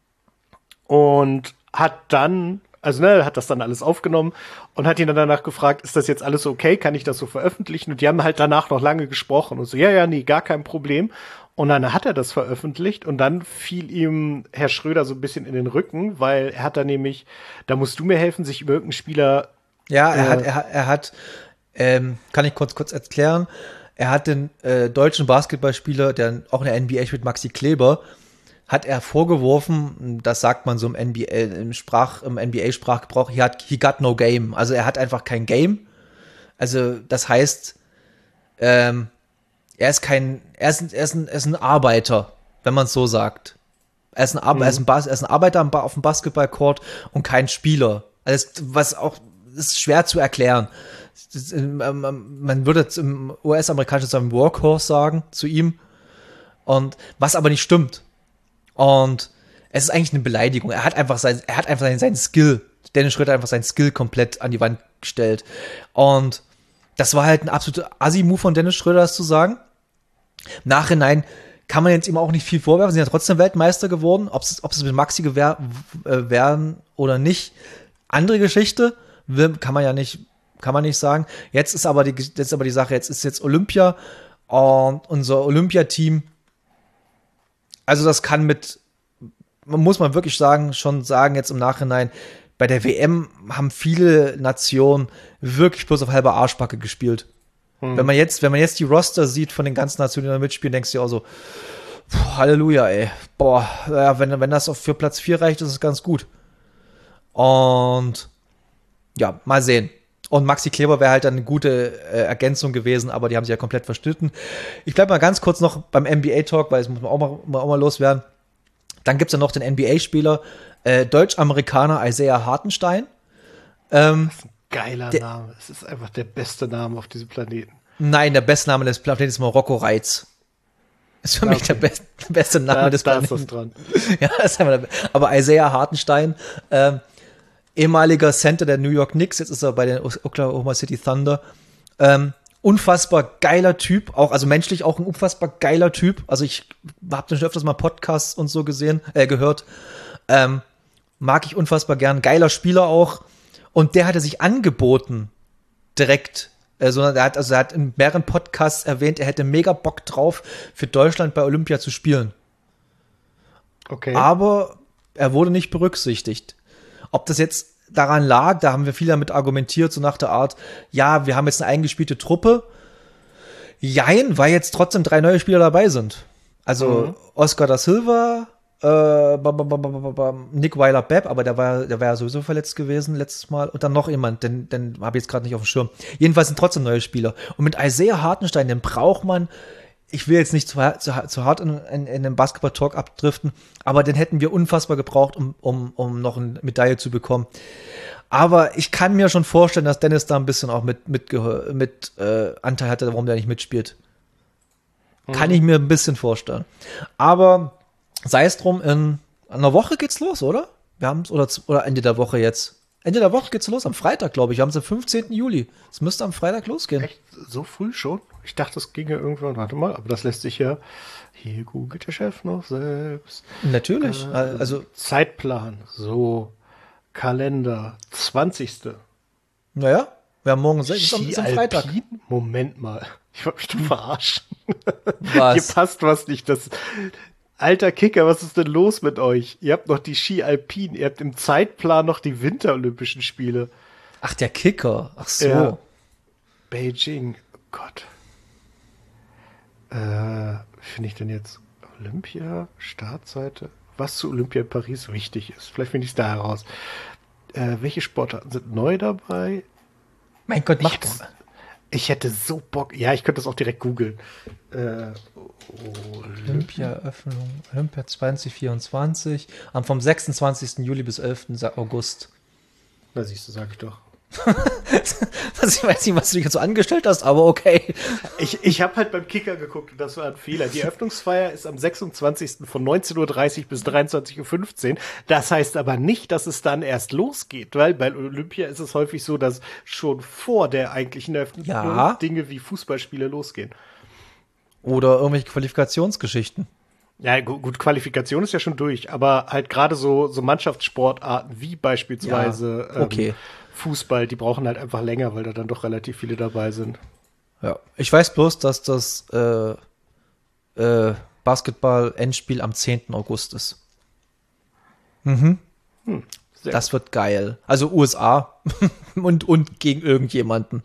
Und hat dann, also ne, hat das dann alles aufgenommen und hat ihn dann danach gefragt, ist das jetzt alles okay? Kann ich das so veröffentlichen? Und die haben halt danach noch lange gesprochen und so, ja, ja, nee, gar kein Problem. Und dann hat er das veröffentlicht und dann fiel ihm Herr Schröder so ein bisschen in den Rücken, weil er hat da nämlich, da musst du mir helfen, sich über irgendeinen Spieler Ja, er äh, hat, er hat, er hat, ähm, kann ich kurz kurz erklären, er hat den äh, deutschen Basketballspieler, der auch in der N B A spielt, Maxi Kleber, hat er vorgeworfen, das sagt man so im N B A, im Sprach, im N B A-Sprachgebrauch, he, hat, he got no game. Also er hat einfach kein Game. Also das heißt, ähm, er ist kein, er ist, er ist, ein, er ist ein Arbeiter, wenn man es so sagt. Er ist ein, Ar- mhm. er ist ein, Bas- er ist ein Arbeiter auf dem Basketballcourt und kein Spieler. Also das, was auch Das ist schwer zu erklären. Das, ähm, man würde jetzt im U S-amerikanischen sagen Workhorse sagen zu ihm. Und was aber nicht stimmt. Und es ist eigentlich eine Beleidigung. Er hat einfach sein, er hat einfach seinen, seinen Skill. Dennis Schröder hat einfach seinen Skill komplett an die Wand gestellt. Und das war halt ein absoluter Assi-Move von Dennis Schröder, das zu sagen. Im Nachhinein kann man jetzt ihm auch nicht viel vorwerfen. Sie sind ja trotzdem Weltmeister geworden. Ob es, ob es mit Maxi gewär, äh, werden oder nicht. Andere Geschichte. Kann man ja nicht, kann man nicht sagen. Jetzt ist aber die, jetzt ist aber die Sache, jetzt ist jetzt Olympia und unser Olympiateam, also das kann mit, man muss man wirklich sagen, schon sagen jetzt im Nachhinein, bei der W M haben viele Nationen wirklich bloß auf halber Arschbacke gespielt. Hm. Wenn man jetzt, wenn man jetzt die Roster sieht von den ganzen Nationen, die da mitspielen, denkst du dir auch so, puh, Halleluja, ey. Boah, ja, wenn, wenn das für Platz vier reicht, ist es ganz gut. Und ja, mal sehen. Und Maxi Kleber wäre halt dann eine gute äh, Ergänzung gewesen, aber die haben sich ja komplett verstritten. Ich bleibe mal ganz kurz noch beim N B A-Talk, weil das muss man auch mal, auch mal loswerden. Dann gibt es ja noch den N B A-Spieler, äh, Deutsch-Amerikaner Isaiah Hartenstein. Ähm, das ist ein geiler der, Name. Es ist einfach der beste Name auf diesem Planeten. Nein, der beste Name des Planeten ist Marokko Reitz. Ist für okay. mich der, be- der beste Name da, des da Planeten. Ist was dran. Ja, ist einfach der, aber Isaiah Hartenstein, ähm, ehemaliger Center der New York Knicks, jetzt ist er bei den Oklahoma City Thunder. Ähm, unfassbar geiler Typ, auch, also menschlich auch ein unfassbar geiler Typ. Also ich habe schon öfters mal Podcasts und so gesehen, äh, gehört. Ähm, mag ich unfassbar gern. Geiler Spieler auch. Und der hatte sich angeboten, direkt. Also er hat, also er hat in mehreren Podcasts erwähnt, er hätte mega Bock drauf, für Deutschland bei Olympia zu spielen. Okay. Aber er wurde nicht berücksichtigt. Ob das jetzt daran lag, da haben wir viel damit argumentiert, so nach der Art, ja, wir haben jetzt eine eingespielte Truppe. Jein, weil jetzt trotzdem drei neue Spieler dabei sind. Also mhm. Oscar da Silva, äh, Nick Weiler-Bepp, aber der war, der war ja sowieso verletzt gewesen letztes Mal. Und dann noch jemand, den, den habe ich jetzt gerade nicht auf dem Schirm. Jedenfalls sind trotzdem neue Spieler. Und mit Isaiah Hartenstein, den braucht man ich will jetzt nicht zu, zu, zu hart in, in, in den Basketball-Talk abdriften, aber den hätten wir unfassbar gebraucht, um, um, um noch eine Medaille zu bekommen. Aber ich kann mir schon vorstellen, dass Dennis da ein bisschen auch mit, mit, mit äh, Anteil hatte, warum der nicht mitspielt. Mhm. Kann ich mir ein bisschen vorstellen. Aber sei es drum, in einer Woche geht's los, oder? Wir haben's, oder, oder Ende der Woche jetzt. Ende der Woche geht's los, am Freitag, glaube ich. Wir haben es am fünfzehnten Juli. Es müsste am Freitag losgehen. Echt? So früh schon? Ich dachte, es ginge irgendwann. Warte mal, aber das lässt sich ja. Hier googelt der Chef noch selbst. Natürlich. Äh, also Zeitplan. So. Kalender. zwanzigste Naja, wir haben morgen sechs. Ist am, ist am Freitag. Moment mal. Ich wollte mich doch verarschen. Was? Hier passt was nicht. Das. Alter Kicker, was ist denn los mit euch? Ihr habt noch die Ski Alpin, ihr habt im Zeitplan noch die Winterolympischen Spiele. Ach, der Kicker. Ach so. Ja. Beijing. Oh Gott. Äh, wie finde ich denn jetzt Olympia, Startseite? Was zu Olympia in Paris wichtig ist. Vielleicht finde ich es da heraus. Äh, welche Sportarten sind neu dabei? Mein Gott, mach ich doch. Hätte, ich hätte so Bock. Ja, ich könnte das auch direkt googeln. Äh, Olympia-Eröffnung, Olympia zwanzig vierundzwanzig, am vom sechsundzwanzigsten Juli bis elften August. Na siehst du, sag ich doch. Ich weiß nicht, was du dich jetzt so angestellt hast, aber okay. Ich, ich habe halt beim Kicker geguckt und das war ein Fehler. Die Eröffnungsfeier ist am sechsundzwanzigsten von neunzehn Uhr dreißig bis dreiundzwanzig Uhr fünfzehn. Das heißt aber nicht, dass es dann erst losgeht, weil bei Olympia ist es häufig so, dass schon vor der eigentlichen Eröffnung ja. Dinge wie Fußballspiele losgehen. Oder irgendwelche Qualifikationsgeschichten. Ja, gut, gut, Qualifikation ist ja schon durch, aber halt gerade so, so Mannschaftssportarten wie beispielsweise ja, okay. ähm, Fußball, die brauchen halt einfach länger, weil da dann doch relativ viele dabei sind. Ja, ich weiß bloß, dass das äh, äh, Basketball-Endspiel am zehnten August ist. Mhm. Hm, das wird geil. Also U S A und, und gegen irgendjemanden.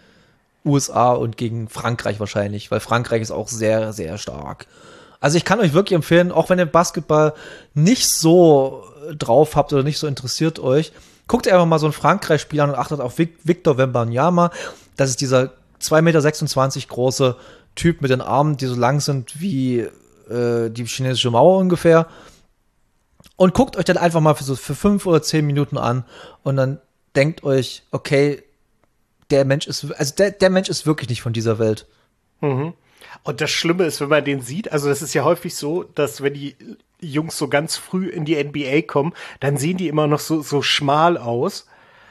U S A und gegen Frankreich wahrscheinlich, weil Frankreich ist auch sehr, sehr stark. Also ich kann euch wirklich empfehlen, auch wenn ihr Basketball nicht so drauf habt oder nicht so interessiert euch, guckt einfach mal so ein Frankreich-Spiel an und achtet auf Victor Wembanyama. Das ist dieser zwei Komma sechsundzwanzig Meter große Typ mit den Armen, die so lang sind wie äh, die chinesische Mauer ungefähr. Und guckt euch dann einfach mal für so für fünf oder zehn Minuten an und dann denkt euch, okay, der Mensch ist, also der, der Mensch ist wirklich nicht von dieser Welt. Mhm. Und das Schlimme ist, wenn man den sieht, also das ist ja häufig so, dass wenn die Jungs so ganz früh in die N B A kommen, dann sehen die immer noch so, so schmal aus.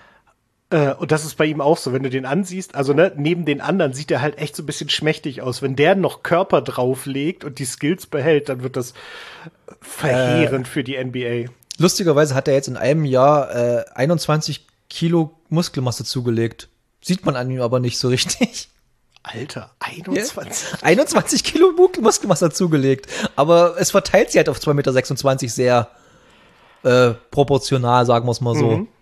Äh, und das ist bei ihm auch so, wenn du den ansiehst, also ne, neben den anderen sieht er halt echt so ein bisschen schmächtig aus. Wenn der noch Körper drauflegt und die Skills behält, dann wird das verheerend äh, für die N B A. Lustigerweise hat er jetzt in einem Jahr äh, einundzwanzig Kilo Muskelmasse zugelegt. Sieht man an ihm aber nicht so richtig. Alter, einundzwanzig? Ja? einundzwanzig Kilo Muskelmasse zugelegt. Aber es verteilt sich halt auf zwei Komma sechsundzwanzig Meter sehr äh, proportional, sagen wir es mal so. Mhm.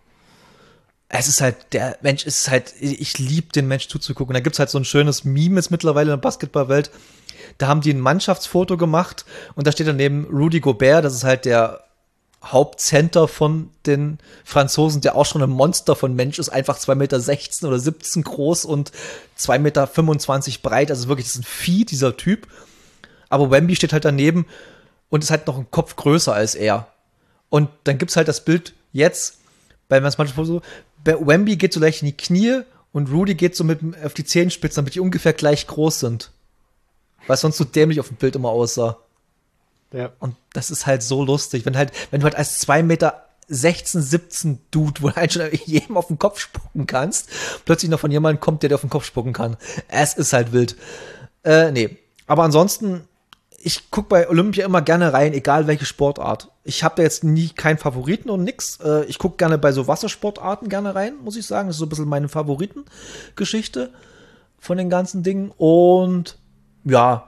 Es ist halt, der Mensch ist halt, ich liebe den Mensch zuzugucken. Da gibt's halt so ein schönes Meme jetzt mittlerweile in der Basketballwelt. Da haben die ein Mannschaftsfoto gemacht und da steht daneben Rudy Gobert, das ist halt der Hauptcenter von den Franzosen, der auch schon ein Monster von Mensch ist, einfach zwei Komma sechzehn Meter oder siebzehn groß und zwei Komma fünfundzwanzig Meter breit, also wirklich, das ist ein Vieh, dieser Typ. Aber Wemby steht halt daneben und ist halt noch ein Kopf größer als er. Und dann gibt's halt das Bild jetzt, weil man es manchmal so, Wemby geht so leicht in die Knie und Rudy geht so mit auf die Zehenspitzen, damit die ungefähr gleich groß sind. Was sonst so dämlich auf dem Bild immer aussah. Ja. Und das ist halt so lustig, wenn halt, wenn du halt als zwei Komma sechzehn, siebzehn Dude, wo du halt schon jedem auf den Kopf spucken kannst, plötzlich noch von jemandem kommt, der dir auf den Kopf spucken kann. Es ist halt wild. Äh, nee. Aber ansonsten, ich guck bei Olympia immer gerne rein, egal welche Sportart. Ich habe da jetzt nie keinen Favoriten und nix. Äh, ich guck gerne bei so Wassersportarten gerne rein, muss ich sagen. Das ist so ein bisschen meine Favoritengeschichte von den ganzen Dingen. Und ja,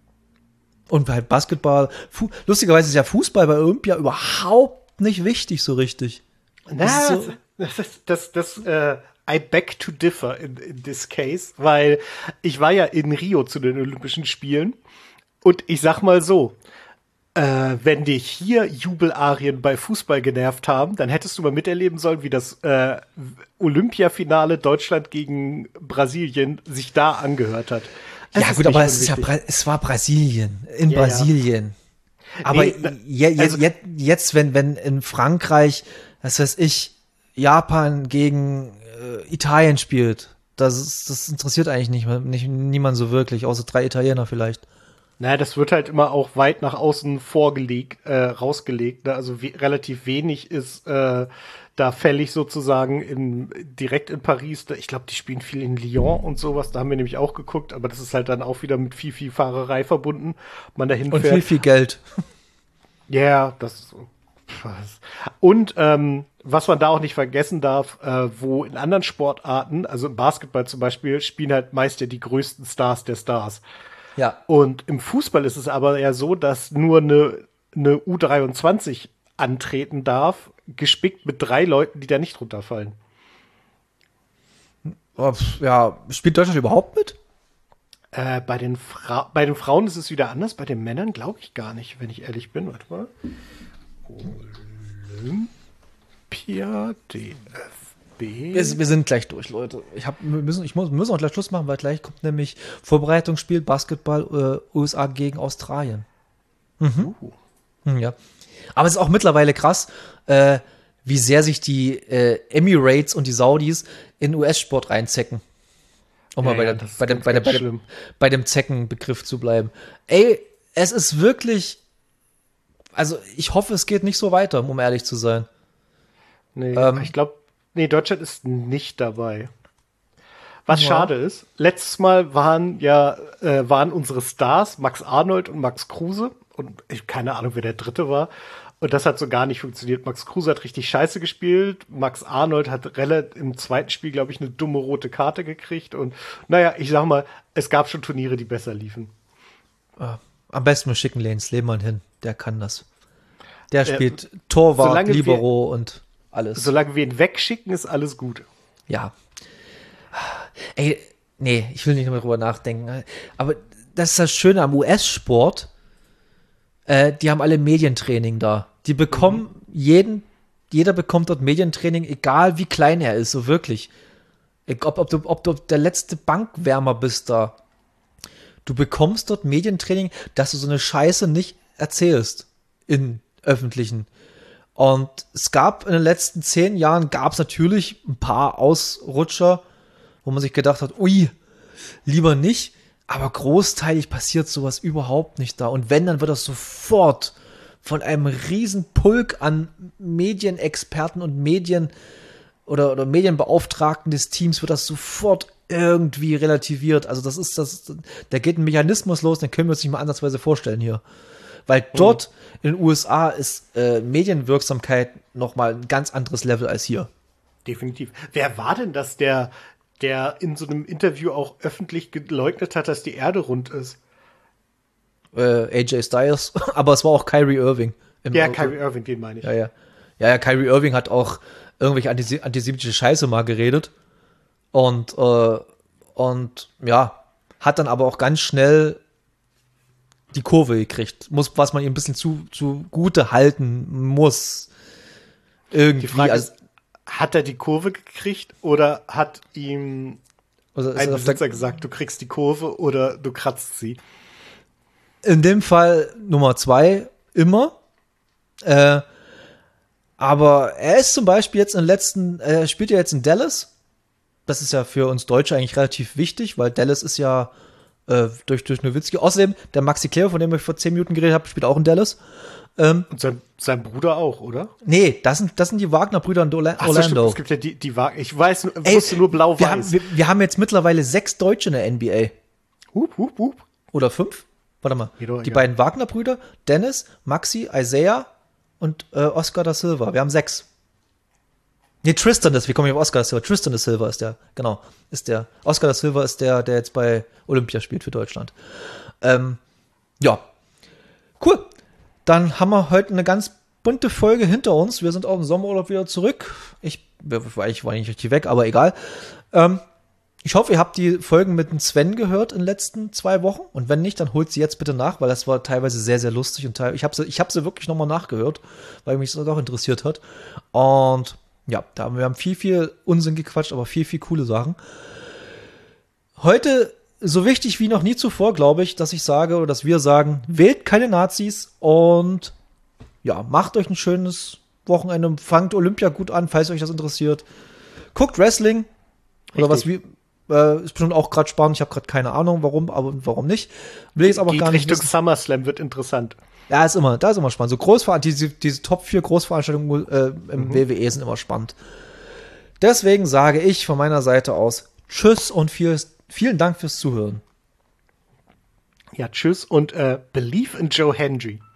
und halt Basketball. Fu- Lustigerweise ist ja Fußball bei Olympia überhaupt nicht wichtig so richtig. Na, das, so das, das, das, das äh, I beg to differ in, in this case, weil ich war ja in Rio zu den Olympischen Spielen und ich sag mal so, äh, wenn dich hier Jubelarien bei Fußball genervt haben, dann hättest du mal miterleben sollen, wie das äh, Olympiafinale Deutschland gegen Brasilien sich da angehört hat. Es ja gut, aber es, ist ja, es war Brasilien, in ja, Brasilien. Ja. Aber nee, je, je, also, je, jetzt, wenn, wenn in Frankreich, was weiß ich, Japan gegen äh, Italien spielt, das, ist, das interessiert eigentlich nicht, nicht niemand so wirklich, außer drei Italiener vielleicht. Naja, das wird halt immer auch weit nach außen vorgelegt, äh, rausgelegt. Ne? Also we- relativ wenig ist äh, da fällig sozusagen in, direkt in Paris. Ich glaube, die spielen viel in Lyon und sowas. Da haben wir nämlich auch geguckt, aber das ist halt dann auch wieder mit viel, viel Fahrerei verbunden. Man dahin und fährt. viel, viel Geld. Ja, yeah, das ist so. Und ähm, was man da auch nicht vergessen darf, äh, wo in anderen Sportarten, also im Basketball zum Beispiel, spielen halt meist ja die größten Stars der Stars. Ja. Und im Fußball ist es aber ja so, dass nur eine, eine U dreiundzwanzig antreten darf, gespickt mit drei Leuten, die da nicht runterfallen. Ja, spielt Deutschland überhaupt mit? Äh, bei, den Fra- bei den Frauen ist es wieder anders, bei den Männern glaube ich gar nicht, wenn ich ehrlich bin. Warte mal. Olympia, D F B. Wir, wir sind gleich durch, Leute. Ich hab, wir, müssen, ich muss, wir müssen auch gleich Schluss machen, weil gleich kommt nämlich Vorbereitungsspiel Basketball äh, U S A gegen Australien. Mhm. Uh. Hm, ja. Aber es ist auch mittlerweile krass, äh, wie sehr sich die äh, Emirates und die Saudis in U S-Sport reinzecken. Um ja, mal bei, ja, der, bei, dem, bei, der, bei, dem, bei dem Zeckenbegriff zu bleiben. Ey, es ist wirklich, also ich hoffe, es geht nicht so weiter, um ehrlich zu sein. Nee, ähm, ich glaube, nee, Deutschland ist nicht dabei. Was ja. schade ist, letztes Mal waren ja, äh, waren unsere Stars Max Arnold und Max Kruse und ich keine Ahnung, wer der dritte war. Und das hat so gar nicht funktioniert. Max Kruse hat richtig scheiße gespielt. Max Arnold hat relativ im zweiten Spiel, glaube ich, eine dumme rote Karte gekriegt. Und naja, ich sag mal, es gab schon Turniere, die besser liefen. Am besten wir schicken Lens Lehmann hin. Der kann das. Der spielt äh, Torwart, Libero wir, und alles. Solange wir ihn wegschicken, ist alles gut. Ja. Ey, nee, ich will nicht mehr drüber nachdenken. Aber das ist das Schöne am U S-Sport. Äh, die haben alle Medientraining da. Die bekommen mhm. jeden, jeder bekommt dort Medientraining, egal wie klein er ist, so wirklich. Ob, ob, du, ob du der letzte Bankwärmer bist da. Du bekommst dort Medientraining, dass du so eine Scheiße nicht erzählst in öffentlichen. Und es gab in den letzten zehn Jahren, gab es natürlich ein paar Ausrutscher, wo man sich gedacht hat, ui, lieber nicht. Aber großteilig passiert sowas überhaupt nicht da. Und wenn, dann wird das sofort von einem riesen Pulk an Medienexperten und Medien oder, oder Medienbeauftragten des Teams wird das sofort irgendwie relativiert. Also das ist das, da geht ein Mechanismus los, den können wir uns nicht mal ansatzweise vorstellen hier. Weil dort mhm. in den U S A ist äh, Medienwirksamkeit nochmal ein ganz anderes Level als hier. Definitiv. Wer war denn das, der der in so einem Interview auch öffentlich geleugnet hat, dass die Erde rund ist? Äh, A J Styles, aber es war auch Kyrie Irving. Ja, Auto. Kyrie Irving, den meine ich. Ja, ja. Ja, ja, Kyrie Irving hat auch irgendwelche antis- antisemitische Scheiße mal geredet und, äh, und ja, hat dann aber auch ganz schnell die Kurve gekriegt, muss, was man ihm ein bisschen zu, zu Gute halten muss. Irgendwie. Die Frage also, ist, hat er die Kurve gekriegt oder hat ihm also ein Besitzer gesagt, du kriegst die Kurve oder du kratzt sie? In dem Fall Nummer zwei immer. Äh, aber er ist zum Beispiel jetzt in den letzten, er spielt ja jetzt in Dallas. Das ist ja für uns Deutsche eigentlich relativ wichtig, weil Dallas ist ja äh, durch, durch Nowitzki. Außerdem, der Maxi Kleber, von dem ich vor zehn Minuten geredet habe, spielt auch in Dallas. Ähm, Und sein, sein Bruder auch, oder? Nee, das sind, das sind die Wagner-Brüder in Orla- Ach so, Orlando. Es gibt ja die, die Wagner. Ich weiß, ich wusste nur blau-weiß. Wir haben, wir, wir haben jetzt mittlerweile sechs Deutsche in der N B A. Hup, hup, hup. Oder fünf? Warte mal. Jedo, die ja. beiden Wagner-Brüder, Dennis, Maxi, Isaiah und äh, Oscar da Silva. Wir haben sechs. Nee, Tristan, das, wie komme ich auf Oscar da Silva? Tristan da Silva ist der, genau, ist der. Oscar da Silva ist der, der jetzt bei Olympia spielt für Deutschland. Ähm, ja. Cool. Dann haben wir heute eine ganz bunte Folge hinter uns. Wir sind aus dem Sommerurlaub wieder zurück. Ich, ich war nicht richtig weg, aber egal. Ähm, ich hoffe, ihr habt die Folgen mit dem Sven gehört in den letzten zwei Wochen. Und wenn nicht, dann holt sie jetzt bitte nach, weil das war teilweise sehr, sehr lustig. Und teil- ich habe sie, ich hab sie wirklich nochmal nachgehört, weil mich das auch interessiert hat. Und ja, da haben wir haben viel, viel Unsinn gequatscht, aber viel, viel coole Sachen. Heute so wichtig wie noch nie zuvor, glaube ich, dass ich sage, oder dass wir sagen, wählt keine Nazis und ja, macht euch ein schönes Wochenende, fangt Olympia gut an, falls euch das interessiert. Guckt Wrestling. Richtig. Oder was wie, äh, ist bestimmt auch gerade spannend. Ich habe gerade keine Ahnung, warum, aber warum nicht. Will ich es aber Geht gar nicht Richtung wissen. SummerSlam wird interessant. Ja, ist immer, da ist immer spannend. So Großveranstaltungen, diese, diese Top vier Großveranstaltungen äh, im mhm. W W E sind immer spannend. Deswegen sage ich von meiner Seite aus Tschüss und viel, vielen Dank fürs Zuhören. Ja, tschüss und äh, believe in Joe Hendry.